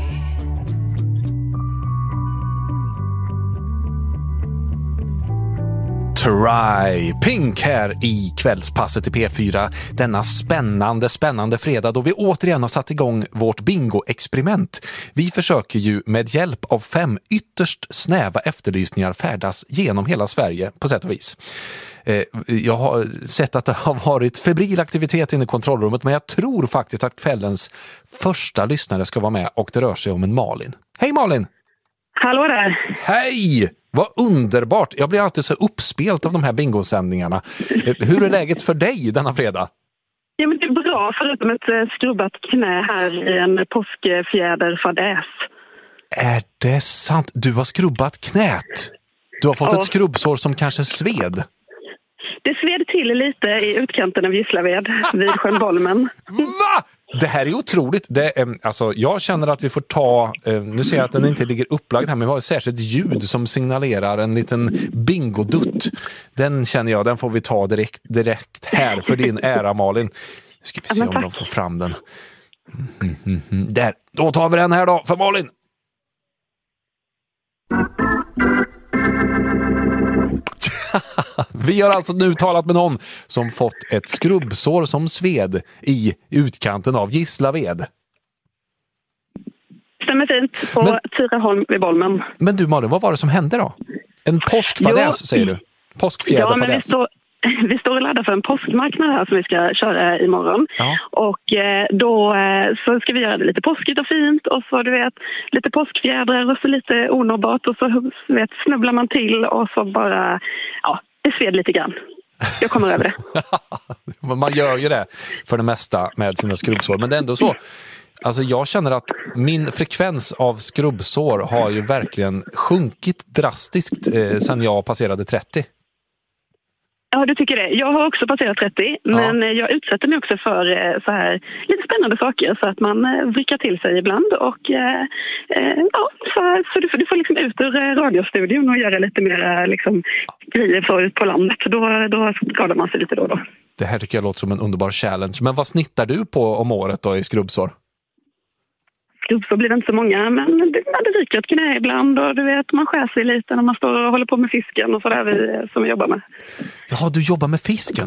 Try. Pink här i kvällspasset i P fyra denna spännande, spännande fredag då vi återigen har satt igång vårt bingo-experiment. Vi försöker ju med hjälp av fem ytterst snäva efterlysningar färdas genom hela Sverige på sätt och vis. Jag har sett att det har varit febril aktivitet inne i kontrollrummet, men jag tror faktiskt att kvällens första lyssnare ska vara med och det rör sig om en Malin. Hej Malin! Hallå där! Hej! Vad underbart! Jag blir alltid så uppspelt av de här bingosändningarna. Hur är läget för dig denna fredag? Ja, men det är bra, förutom ett skrubbat knä här i en påskfjäderfadäs. Är det sant? Du har skrubbat knät? Du har fått Ja. ett skrubbsår som kanske sved? Det sved till lite i utkanten av Gislaved vid sjön Bolmen. Va? Det här är otroligt. Det är, alltså, jag känner att vi får ta... Eh, nu ser jag att den inte ligger upplagd här, men vi har ett särskilt ljud som signalerar en liten bingodutt. Den känner jag, den får vi ta direkt, direkt här för din ära, Malin. Nu ska vi se om de får fram den. Mm, mm, mm. Där, då tar vi den här då för Malin. Vi har alltså nu talat med någon som fått ett skrubbsår som sved i utkanten av Gislaved. Stämmer fint på Men- Tyraholm vid Bolmen. Men du Malin, vad var det som hände då? En påskfadäs Jo. säger du? Ja, men vi Påskfjäderfadäs. står, vi står och laddar för en påskmarknad här som vi ska köra imorgon. Ja. Och eh, då eh, så ska vi göra det lite påskigt och fint och så du vet lite påskfjädrar och så lite onåbart och så du vet, snubblar man till och så bara, ja, det sved lite grann. Jag kommer över det. Man gör ju det för det mesta med sina skrubbsår, men det är ändå så. Alltså jag känner att min frekvens av skrubbsår har ju verkligen sjunkit drastiskt eh, sedan jag passerade trettio. Ja, du tycker det. Jag har också passerat trettio, men eh, jag utsätter mig också för eh, så här lite spännande saker så att man eh, vrickar till sig ibland och eh, eh, ja, så, så du, får, du får liksom ut ur eh, radiostudion och göra lite mer liksom, grejer för, på landet. Då, då skadar man sig lite då och då. Det här tycker jag låter som en underbar challenge. Men vad snittar du på om året då i skrubbsår? Så blir det inte så många, men det, det ryker ett knä ibland och du vet, man skär sig lite när man står och håller på med fisken och sådär vi, som vi jobbar med. Jaha, du jobbar med fisken?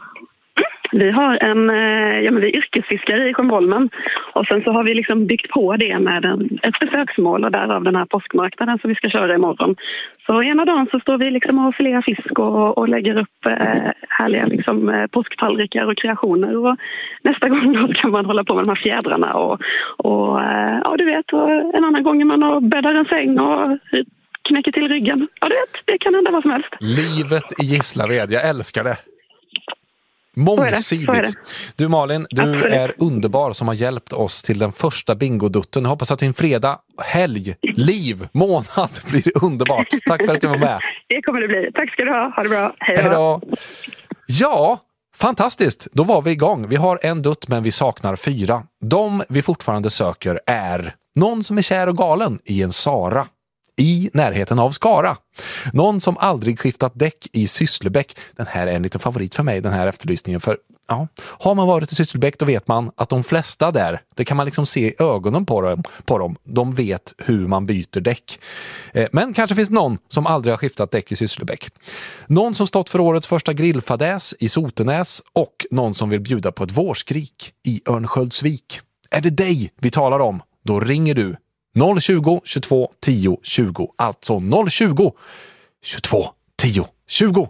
Vi har en, eh, ja men vi är yrkesfiskare i sjön Bolmen och sen så har vi liksom byggt på det med en, ett besöksmål och därav den här påskmarknaden som vi ska köra imorgon. Så ena dagen så står vi liksom och filerar fisk och, och lägger upp eh, härliga liksom, eh, påsktallrikar och kreationer och nästa gång då kan man hålla på med de här fjädrarna och, och eh, ja du vet, och en annan gång är man och bäddar en säng och knäcker till ryggen. Ja du vet, det kan hända vad som helst. Livet i Gislaved, jag älskar det. Mångsidigt. Så är det, så är Du Malin, du Absolut. är underbar som har hjälpt oss till den första bingodutten. Jag hoppas att din fredag, helg, liv, månad blir underbart. Tack för att du var med. Det kommer det bli. Tack ska du ha. Ha det bra. Hej Hej då. då. Ja, fantastiskt. Då var vi igång. Vi har en dutt men vi saknar fyra. De vi fortfarande söker är någon som är kär och galen i en Sara i närheten av Skara. Någon som aldrig skiftat däck i Sysslebäck. Den här är en liten favorit för mig, den här efterlysningen. För ja, har man varit i Sysslebäck då vet man att de flesta där, det kan man liksom se i ögonen på dem, på dem. De vet hur man byter däck. Eh, men kanske finns någon som aldrig har skiftat däck i Sysslebäck. Någon som stått för årets första grillfadäs i Sotenäs och någon som vill bjuda på ett vårskrik i Örnsköldsvik. Är det dig vi talar om? Då ringer du noll tjugo, tjugotvå, tio, tjugo. Alltså noll tjugo, tjugotvå, tio, tjugo.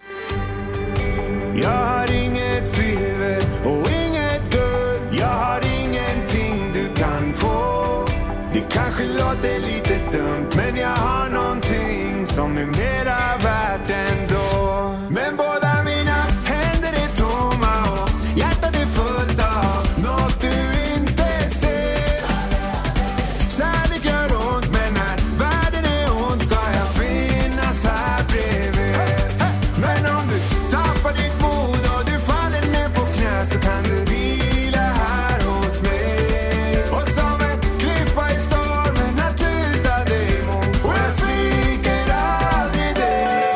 Jag har inget silver och inget guld. Jag har ingenting du kan få. Det kanske låter lite dumt, men jag har någonting som är mera värt ändå. Men båda mina händer är tomma och hjärtat är fullt av något du inte ser. Kärlek gör ont, men när världen är ond ska jag finnas här bredvid. Men om du tappar ditt mod och du faller ner på knä så kan du vila här hos mig. Och som en klippa i stormen att luta dig mot. Och jag sviker aldrig dig.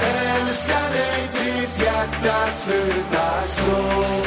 älska dig tills hjärtat slutar slå.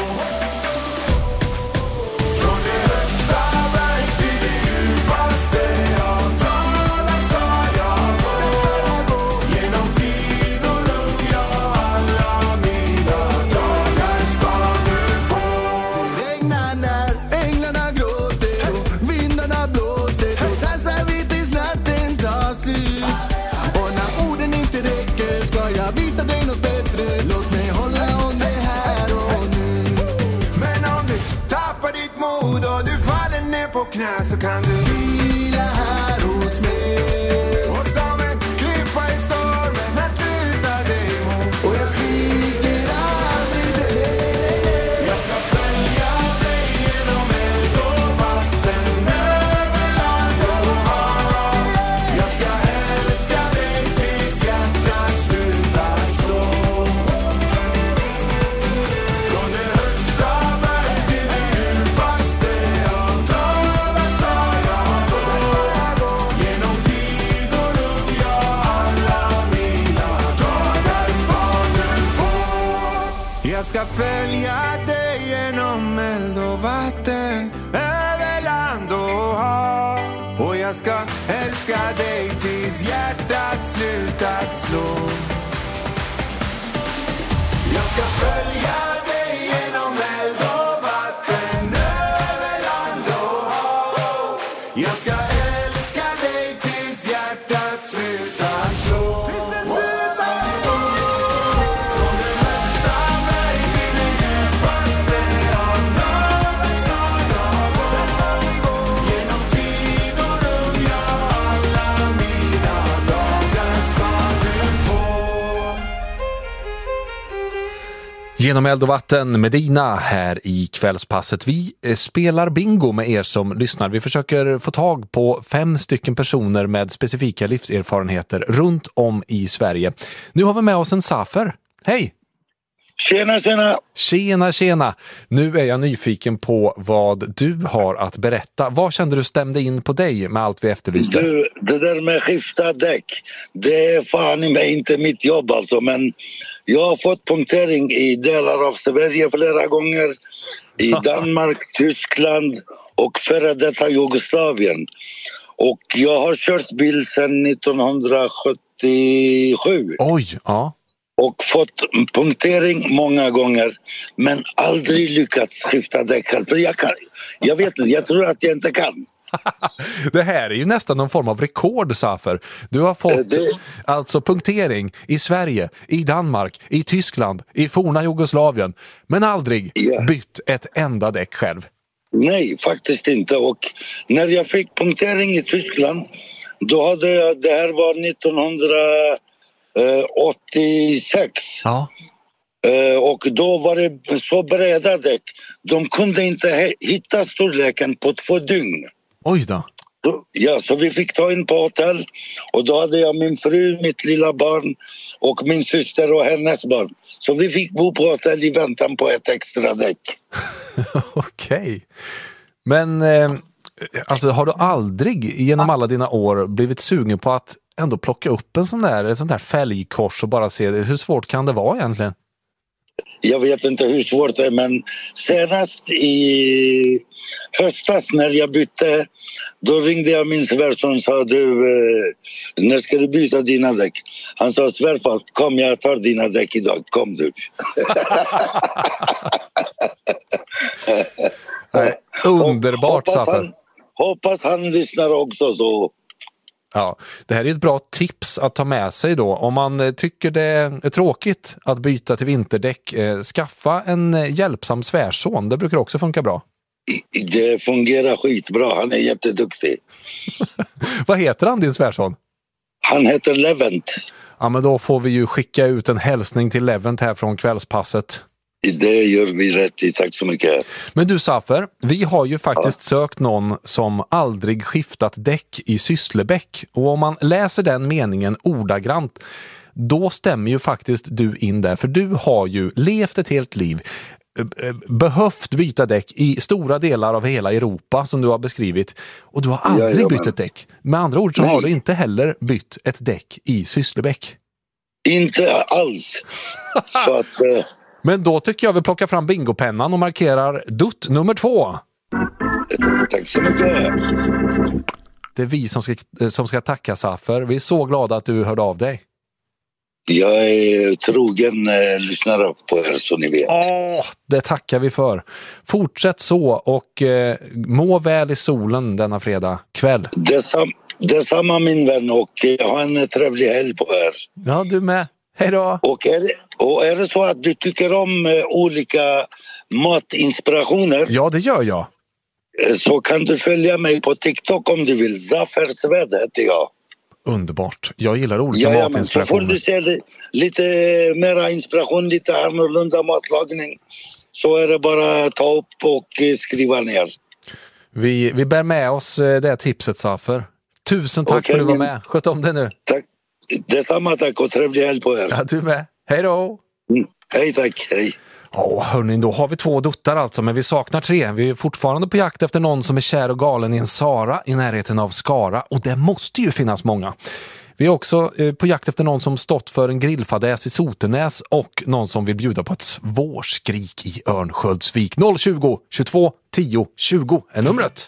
Från det högsta berg till det djupaste av dalar ska jag gå. Genom tid och rum, ja, alla mina dagar ska du få. Det regnar när änglarna gråter och vindarna blåser. Då dansar vi tills natten tar slut. Och när orden inte räcker ska jag visa dig något bättre. Låt mig hålla om det här och nu. Men om du tappar ditt mod och du faller ner på knä så kan du vila här hos mig. Och som en klippa i stormen att luta dig mot. Och jag sviker aldrig dig. Jag ska följa dig genom eld och vatten, över land och hav. Jag ska älska dig tills hjärtat slutar slå. Från det högsta berg till det djupaste av dalar ska jag gå. Genom tid och rum, ja, alla mina dagar ska du få. Jag ska följa dig genom eld och vatten, över land och hav. Och jag ska älska dig tills hjärtat slutat slå. Jag ska följa dig genom eld och vatten, över land och hav. Jag ska älska dig tills hjärtat slutar slå. Tills det slutar slå. Från det högsta berg till det djupaste av dalar ska jag gå. Genom tid och rum, ja, alla mina dagar ska du få. Genom eld och vatten, Medina här i Kvällspasset. Vi eh, spelar bingo med er som lyssnar. Vi försöker få tag på fem stycken personer med specifika livserfarenheter runt om i Sverige. Nu har vi med oss en Safer. Hej! Tjena, tjena! Tjena, tjena! Nu är jag nyfiken på vad du har att berätta. Vad kände du stämde in på dig med allt vi efterlyste? Du, det där med skifta däck, det är fan i mig inte mitt jobb alltså, men jag har fått punktering i delar av Sverige flera gånger, i Danmark, Tyskland och före detta Jugoslavien. Och jag har kört bil sedan nittonhundrasjuttiosju. Oj, ja. Och fått punktering många gånger, men aldrig lyckats skifta däck. För jag, kan, jag vet inte, jag tror att jag inte kan. Det här är ju nästan någon form av rekord, Safer. Du har fått det... alltså punktering i Sverige, i Danmark, i Tyskland, i forna Jugoslavien, men aldrig yeah. bytt ett enda däck själv. Nej, faktiskt inte. Och när jag fick punktering i Tyskland, då hade jag, det här var nittonhundraåttiosex. Ja. Och då var det så breda däck. De kunde inte hitta storleken på två dygn. Oj då. Ja, så vi fick ta in på hotell. Och då hade jag min fru, mitt lilla barn och min syster och hennes barn. Så vi fick bo på hotell i väntan på ett extra däck. Okej. Okay. Men eh, alltså, har du aldrig genom alla dina år blivit sugen på att ändå plocka upp en sån där, ett sånt där fälgkors och bara se hur svårt kan det vara egentligen? Jag vet inte hur svårt det är, men senast i höstas när jag bytte, då ringde jag min svärson och sa, du, eh, när ska du byta dina däck? Han sa, svärfar, kom jag tar dina däck idag, kom du. Nej, underbart, Safer. Han, hoppas han lyssnar också så. Ja, det här är ett bra tips att ta med sig då. Om man tycker det är tråkigt att byta till vinterdäck, eh, skaffa en hjälpsam svärson. Det brukar också funka bra. Det fungerar skitbra. Han är jätteduktig. Vad heter han, din svärson? Han heter Levent. Ja, men då får vi ju skicka ut en hälsning till Levent här från Kvällspasset. Det gör vi rätt i, tack så mycket. Men du, Safer, vi har ju faktiskt ja. sökt någon som aldrig skiftat däck i Sysslebäck. Och om man läser den meningen ordagrant, då stämmer ju faktiskt du in där. För du har ju levt ett helt liv, behövt byta däck i stora delar av hela Europa som du har beskrivit. Och du har aldrig ja, bytt ett däck. Med andra ord så Nej. har du inte heller bytt ett däck i Sysslebäck. Inte alls. Så att, eh... Men då tycker jag vi plockar fram bingopennan och markerar dutt nummer två. Tack så mycket. Det är vi som ska, som ska tacka Saffer. Vi är så glada att du hörde av dig. Jag är trogen eh, lyssnare på er, så ni vet. Åh, det tackar vi för. Fortsätt så och eh, må väl i solen denna fredag kväll. Dessam, detsamma min vän, och jag har en trevlig helg på er. Ja, du med. Hej då. Och är, det, och är det så att du tycker om eh, olika matinspirationer? Ja, det gör jag. Eh, så kan du följa mig på TikTok om du vill. Zaffer Sved heter jag. Underbart. Jag gillar olika ja, matinspirationer. Så får du se li- lite mera inspiration, lite annorlunda matlagning. Så är det bara att ta upp och skriva ner. Vi, vi bär med oss det tipset, Saffer. Tusen tack okay, för att du var med. Sköt om det nu. Tack. Detsamma, tack, och trevlig helg på er. Ja, du med. Hej då. Mm. Hej, tack. Hej. Ja, hörni, då har vi två duttar alltså, men vi saknar tre. Vi är fortfarande på jakt efter någon som är kär och galen i en Sara i närheten av Skara. Och det måste ju finnas många. Vi är också eh, på jakt efter någon som stått för en grillfadäs i Sotenäs och någon som vill bjuda på ett vårskrik i Örnsköldsvik. noll tjugo, tjugotvå, tio, tjugo är numret.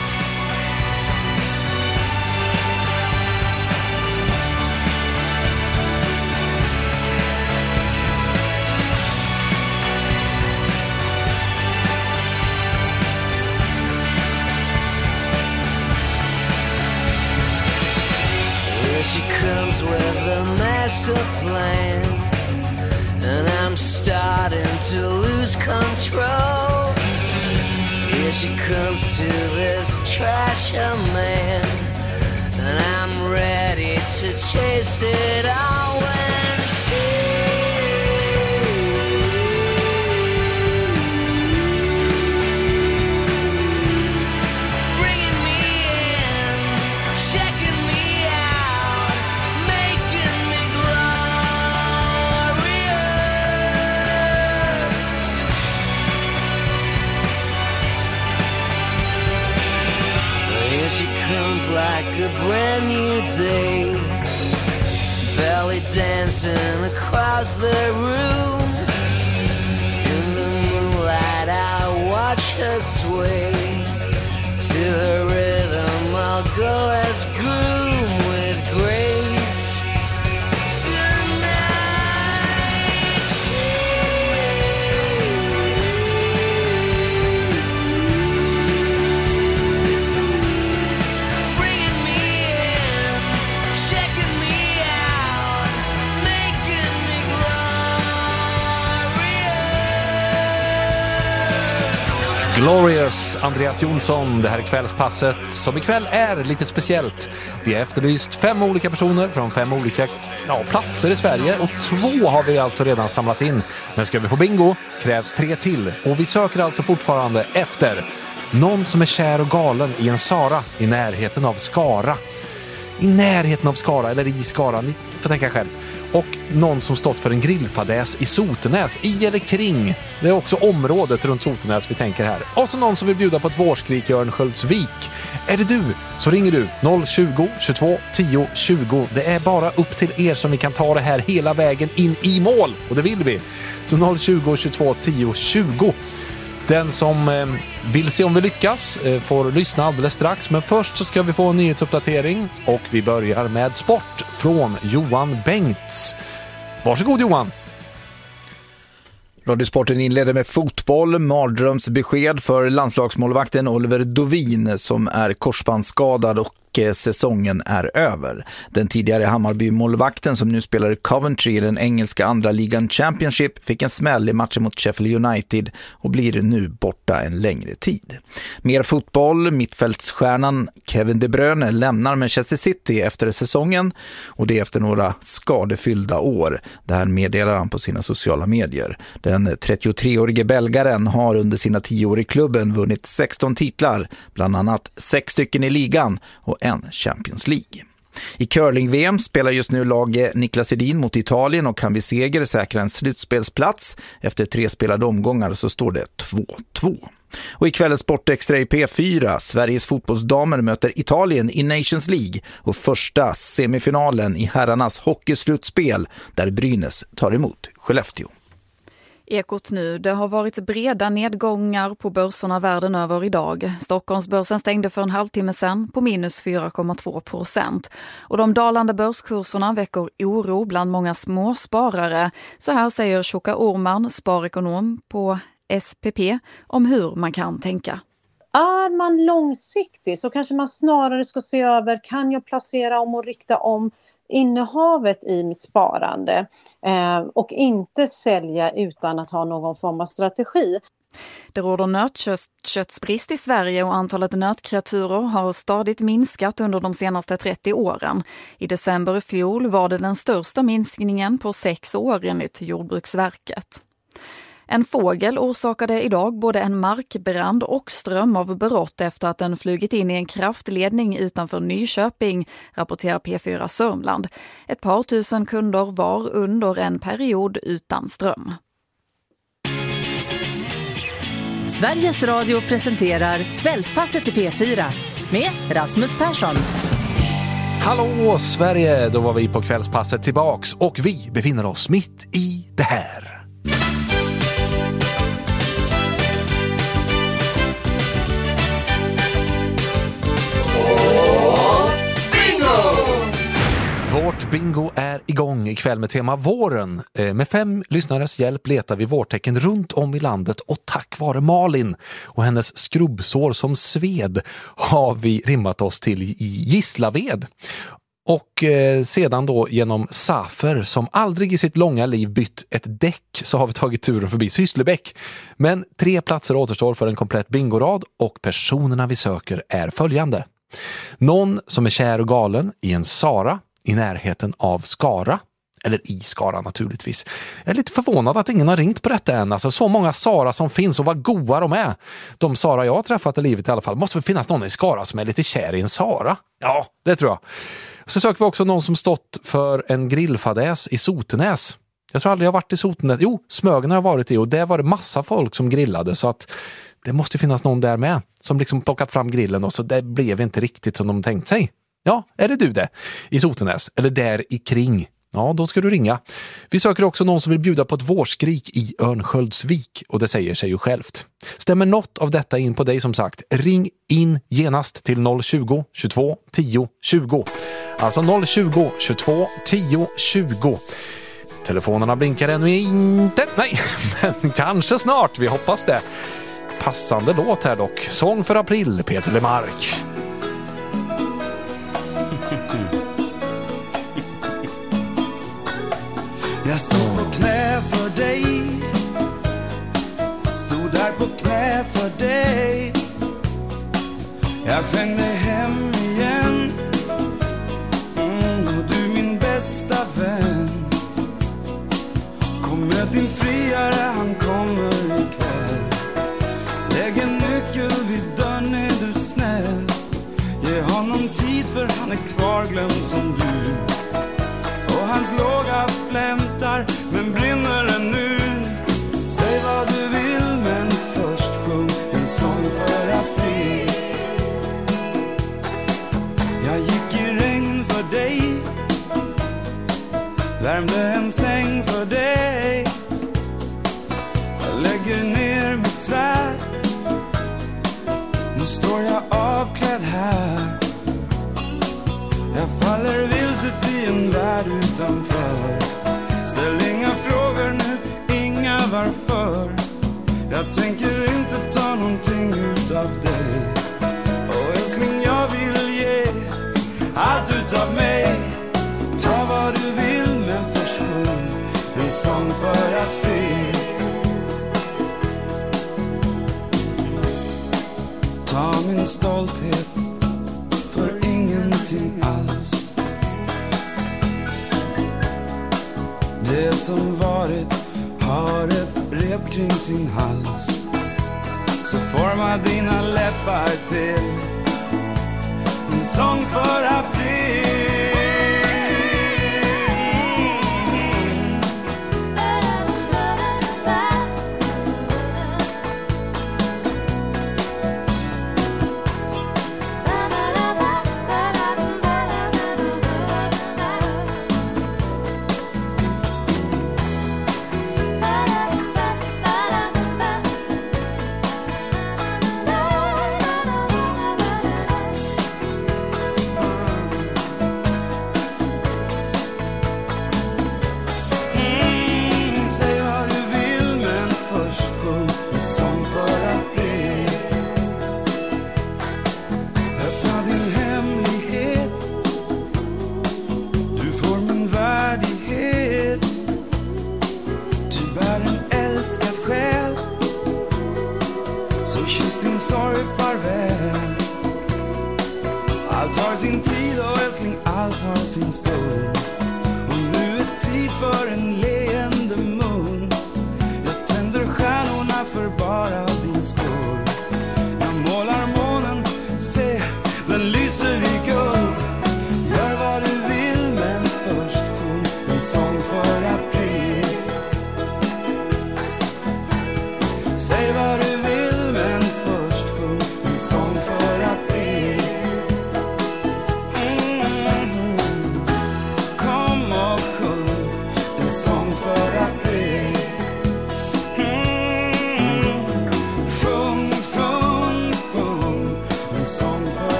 She comes with a master plan, and I'm starting to lose control. Here she comes to this trasher man, and I'm ready to chase it all when she like a brand new day, belly dancing across the room. In the moonlight I watch her sway, to her rhythm I'll go as groom with grace. Glorious, Andreas Jonsson, det här är kvällspasset som ikväll är lite speciellt. Vi har efterlyst fem olika personer från fem olika ja, platser i Sverige och två har vi alltså redan samlat in. Men ska vi få bingo krävs tre till och vi söker alltså fortfarande efter någon som är kär och galen i en Sara i närheten av Skara. I närheten av Skara eller i Skara, ni får tänka själv. Och någon som stått för en grillfadäs i Sotenäs, i eller kring. Det är också området runt Sotenäs vi tänker här. Och så någon som vill bjuda på ett vårskrik i Örnsköldsvik. Är det du så ringer du noll tjugo, tjugotvå, tio, tjugo. Det är bara upp till er som ni kan ta det här hela vägen in i mål. Och det vill vi. Så noll tjugo, tjugotvå, tio, tjugo. Den som eh, vill se om vi lyckas eh, får lyssna alldeles strax. Men först så ska vi få en nyhetsuppdatering. Och vi börjar med sport från Johan Bengts. Varsågod Johan. Radiosporten inleder med fotboll. Mardrömsbesked för landslagsmålvakten Oliver Dovin som är korsbandsskadad och säsongen är över. Den tidigare Hammarby-målvakten som nu spelar i Coventry i den engelska andra ligan Championship fick en smäll i matchen mot Sheffield United och blir nu borta en längre tid. Mer fotboll. Mittfältsstjärnan Kevin De Bruyne lämnar Manchester City efter säsongen och det efter några skadefyllda år. Det här meddelar han på sina sociala medier. Den trettiotre-årige belgaren har under sina tio år i klubben vunnit sexton titlar, bland annat sex stycken i ligan och en Champions League. I curling-V M spelar just nu lag Niklas Edin mot Italien och kan vid seger säkra en slutspelsplats. Efter tre spelade omgångar så står det två två. Och i kvällens Sportextra i P fyra, Sveriges fotbollsdamer möter Italien i Nations League och första semifinalen i herrarnas hockeyslutspel där Brynäs tar emot Skellefteå. Ekot nu, det har varit breda nedgångar på börserna världen över idag. Stockholmsbörsen stängde för en halvtimme sedan på minus fyra komma två procent. Och de dalande börskurserna väcker oro bland många små sparare. Så här säger Shoka Orman, sparekonom på S P P, om hur man kan tänka. Är man långsiktig så kanske man snarare ska se över, kan jag placera om och rikta om innehavet i mitt sparande eh, och inte sälja utan att ha någon form av strategi. Det råder nötköttsbrist i Sverige och antalet nötkreaturer har stadigt minskat under de senaste trettio åren. I december i fjol var det den största minskningen på sex år enligt Jordbruksverket. En fågel orsakade idag både en markbrand och strömavbrott efter att den flugit in i en kraftledning utanför Nyköping, rapporterar P fyra Sörmland. Ett par tusen kunder var under en period utan ström. Sveriges Radio presenterar Kvällspasset i P fyra med Rasmus Persson. Hallå Sverige, då var vi på Kvällspasset tillbaks och vi befinner oss mitt i det här. Vårt bingo är igång ikväll med tema våren. Med fem lyssnares hjälp letar vi vårtecken runt om i landet och tack vare Malin och hennes skrubbsår som sved har vi rimmat oss till i Gislaved. Och eh, sedan då genom Safer som aldrig i sitt långa liv bytt ett däck så har vi tagit turen förbi Sysslebäck. Men tre platser återstår för en komplett bingorad och personerna vi söker är följande. Någon som är kär och galen i en Sara i närheten av Skara, eller i Skara naturligtvis. Jag är lite förvånad att ingen har ringt på detta än. Alltså så många Sara som finns och vad goa de är. De Sara jag har träffat i livet i alla fall. Måste väl finnas någon i Skara som är lite kär i en Sara? Ja, det tror jag. Så söker vi också någon som stått för en grillfadäs i Sotenäs. Jag tror aldrig jag har varit i Sotenäs. Jo, Smögen har jag varit i och där var det massa folk som grillade så att det måste finnas någon där med som liksom plockat fram grillen och så det blev inte riktigt som de tänkt sig. Ja, är det du det? I Sotenäs eller där i kring? Ja, då ska du ringa. Vi söker också någon som vill bjuda på ett vårskrik i Örnsköldsvik och det säger sig ju självt. Stämmer något av detta in på dig som sagt, ring in genast till noll tjugo, tjugotvå, tio, tjugo. Alltså noll tjugo, tjugotvå, tio, tjugo. Telefonerna blinkar ännu inte. Nej, men kanske snart. Vi hoppas det. Passande låt här dock. Sång för april, Peter Lemark. Jag stod på knä för dig, stod där på knä för dig. Jag sjöng dig hem igen, mm, och du min bästa vän. Kom med din friare, han kommer ikväll. Lägg en nyckel vid dörren, är du snäll. Ge honom tid för han är kvar glömd som du. Och hans låga flämtar, men brinner den nu. Säg vad du vill, men först sjung en sång för april. Jag gick i regn för dig, värmde en säng för dig. Jag lägger ner mitt svärd, nu står jag avklädd här. Jag faller vilset i en värld utanför. Ställ inga frågor nu, inga varför. Jag tänker inte ta någonting utav dig. Och älskling, jag vill ge allt utav mig. Ta vad du vill, men först sjung en sång för april. Ta min stolthet för ingenting alls. Det som varit har ett rep kring sin hals. Så forma dina läppar till en sång för april.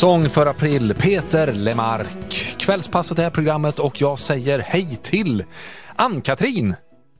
Sång för april, Peter Lemark. Kvällspasset är programmet och jag säger hej till Ann-Katrin.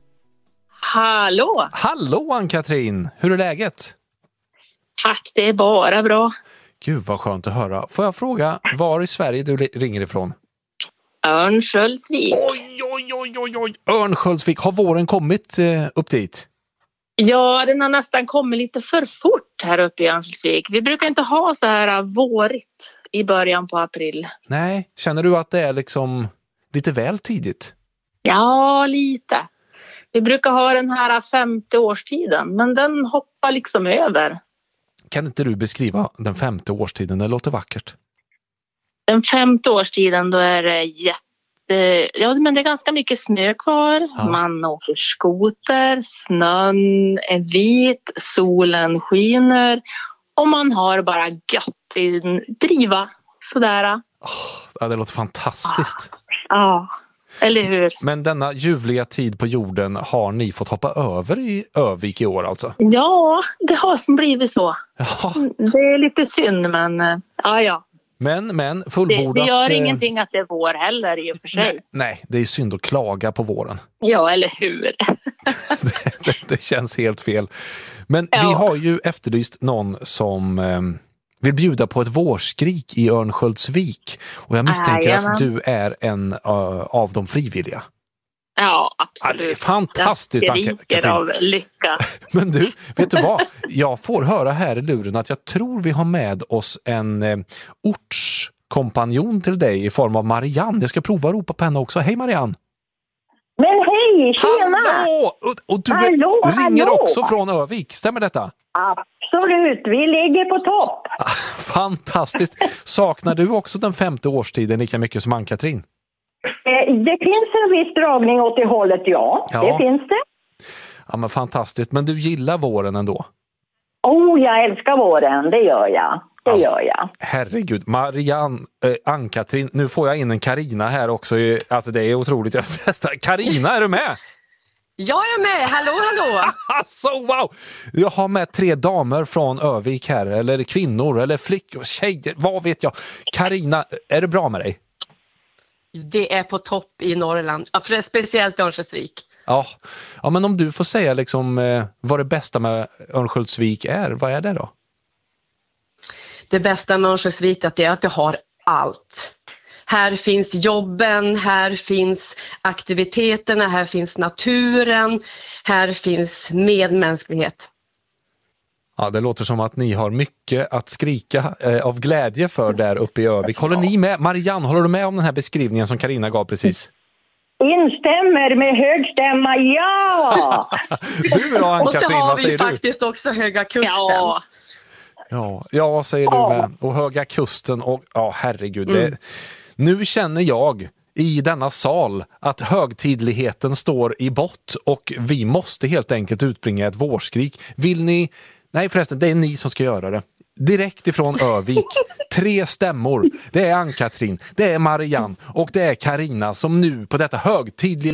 Hallå! Hallå Ann-Katrin, hur är läget? Tack, det är bara bra. Gud vad skönt att höra. Får jag fråga var i Sverige du ringer ifrån? Örnsköldsvik. Oj, oj, oj, oj, oj. Örnsköldsvik, har våren kommit eh, upp dit? Ja, den har nästan kommit lite för fort här uppe i Örnsköldsvik. Vi brukar inte ha så här vårigt i början på april. Nej, känner du att det är liksom lite väl tidigt? Ja, lite. Vi brukar ha den här femte årstiden, men den hoppar liksom över. Kan inte du beskriva den femte årstiden? Det låter vackert. Den femte årstiden, då är det jätte... Ja, men det är ganska mycket snö kvar. Ja. Man åker skoter, snön är vit, solen skiner och man har bara gött i driva. Sådär. Oh, ja, det låter fantastiskt. Ja, eller hur? Men denna ljuvliga tid på jorden har ni fått hoppa över i Övik i år alltså? Ja, det har som blivit så. Ja. Det är lite synd, men ja, ja. Men, men fullbordat... Det, det gör eh... ingenting att det är vår heller i och för sig. Nej, nej, det är synd att klaga på våren. Ja, eller hur? det, det, det känns helt fel. Men ja. Vi har ju efterlyst någon som eh, vill bjuda på ett vårskrik i Örnsköldsvik. Och jag misstänker äh, att du är en uh, av de frivilliga. Ja, absolut. Ja, det är fantastiskt. Jag skriker av lycka. Men du, vet du vad? Jag får höra här i luren att jag tror vi har med oss en eh, ortskompanjon till dig i form av Marianne. Jag ska prova att ropa på henne också. Hej Marianne! Men hej, tjena! Hallå! Och, och du hallå, ringer hallå. också från Övik, stämmer detta? Absolut, vi ligger på topp. Fantastiskt. Saknar du också den femte årstiden lika mycket som Ann-Katrin? Det finns en viss dragning åt det hållet, ja. ja. Det finns det. Ja, men fantastiskt. Men du gillar våren ändå? Oh, jag älskar våren. Det gör jag. Det alltså, gör jag. Herregud. Marianne, äh, Ann-Katrin, nu får jag in en Karina här också. Alltså, det är otroligt. Jag testar. Karina, är du med? Jag är med. Hallå, hallå. Alltså, wow. Jag har med tre damer från Övik här. Eller kvinnor, eller flickor, tjejer. Vad vet jag. Karina, är det bra med dig? Det är på topp i Norrland, speciellt Örnsköldsvik. Ja. ja, men om du får säga liksom, eh, vad det bästa med Örnsköldsvik är, vad är det då? Det bästa med Örnsköldsvik är att det har allt. Här finns jobben, här finns aktiviteterna, här finns naturen, här finns medmänsklighet. Ja, det låter som att ni har mycket att skrika eh, av glädje för där uppe i Övik. Håller ni med? Marianne, håller du med om den här beskrivningen som Karina gav precis? Instämmer med hög stämma, ja! Du då, Ann-Katrin, vad säger du? Och så har vi du? faktiskt också Höga Kusten. Ja, ja, ja vad säger ja. du med? Och Höga Kusten och, ja herregud. Mm. Det, nu känner jag i denna sal att högtidligheten står i bott och vi måste helt enkelt utbringa ett vårskrik. Vill ni... Nej förresten, det är ni som ska göra det. Direkt ifrån Övik. Tre stämmor. Det är Ann-Katrin, det är Marianne och det är Karina som nu på detta högtidliga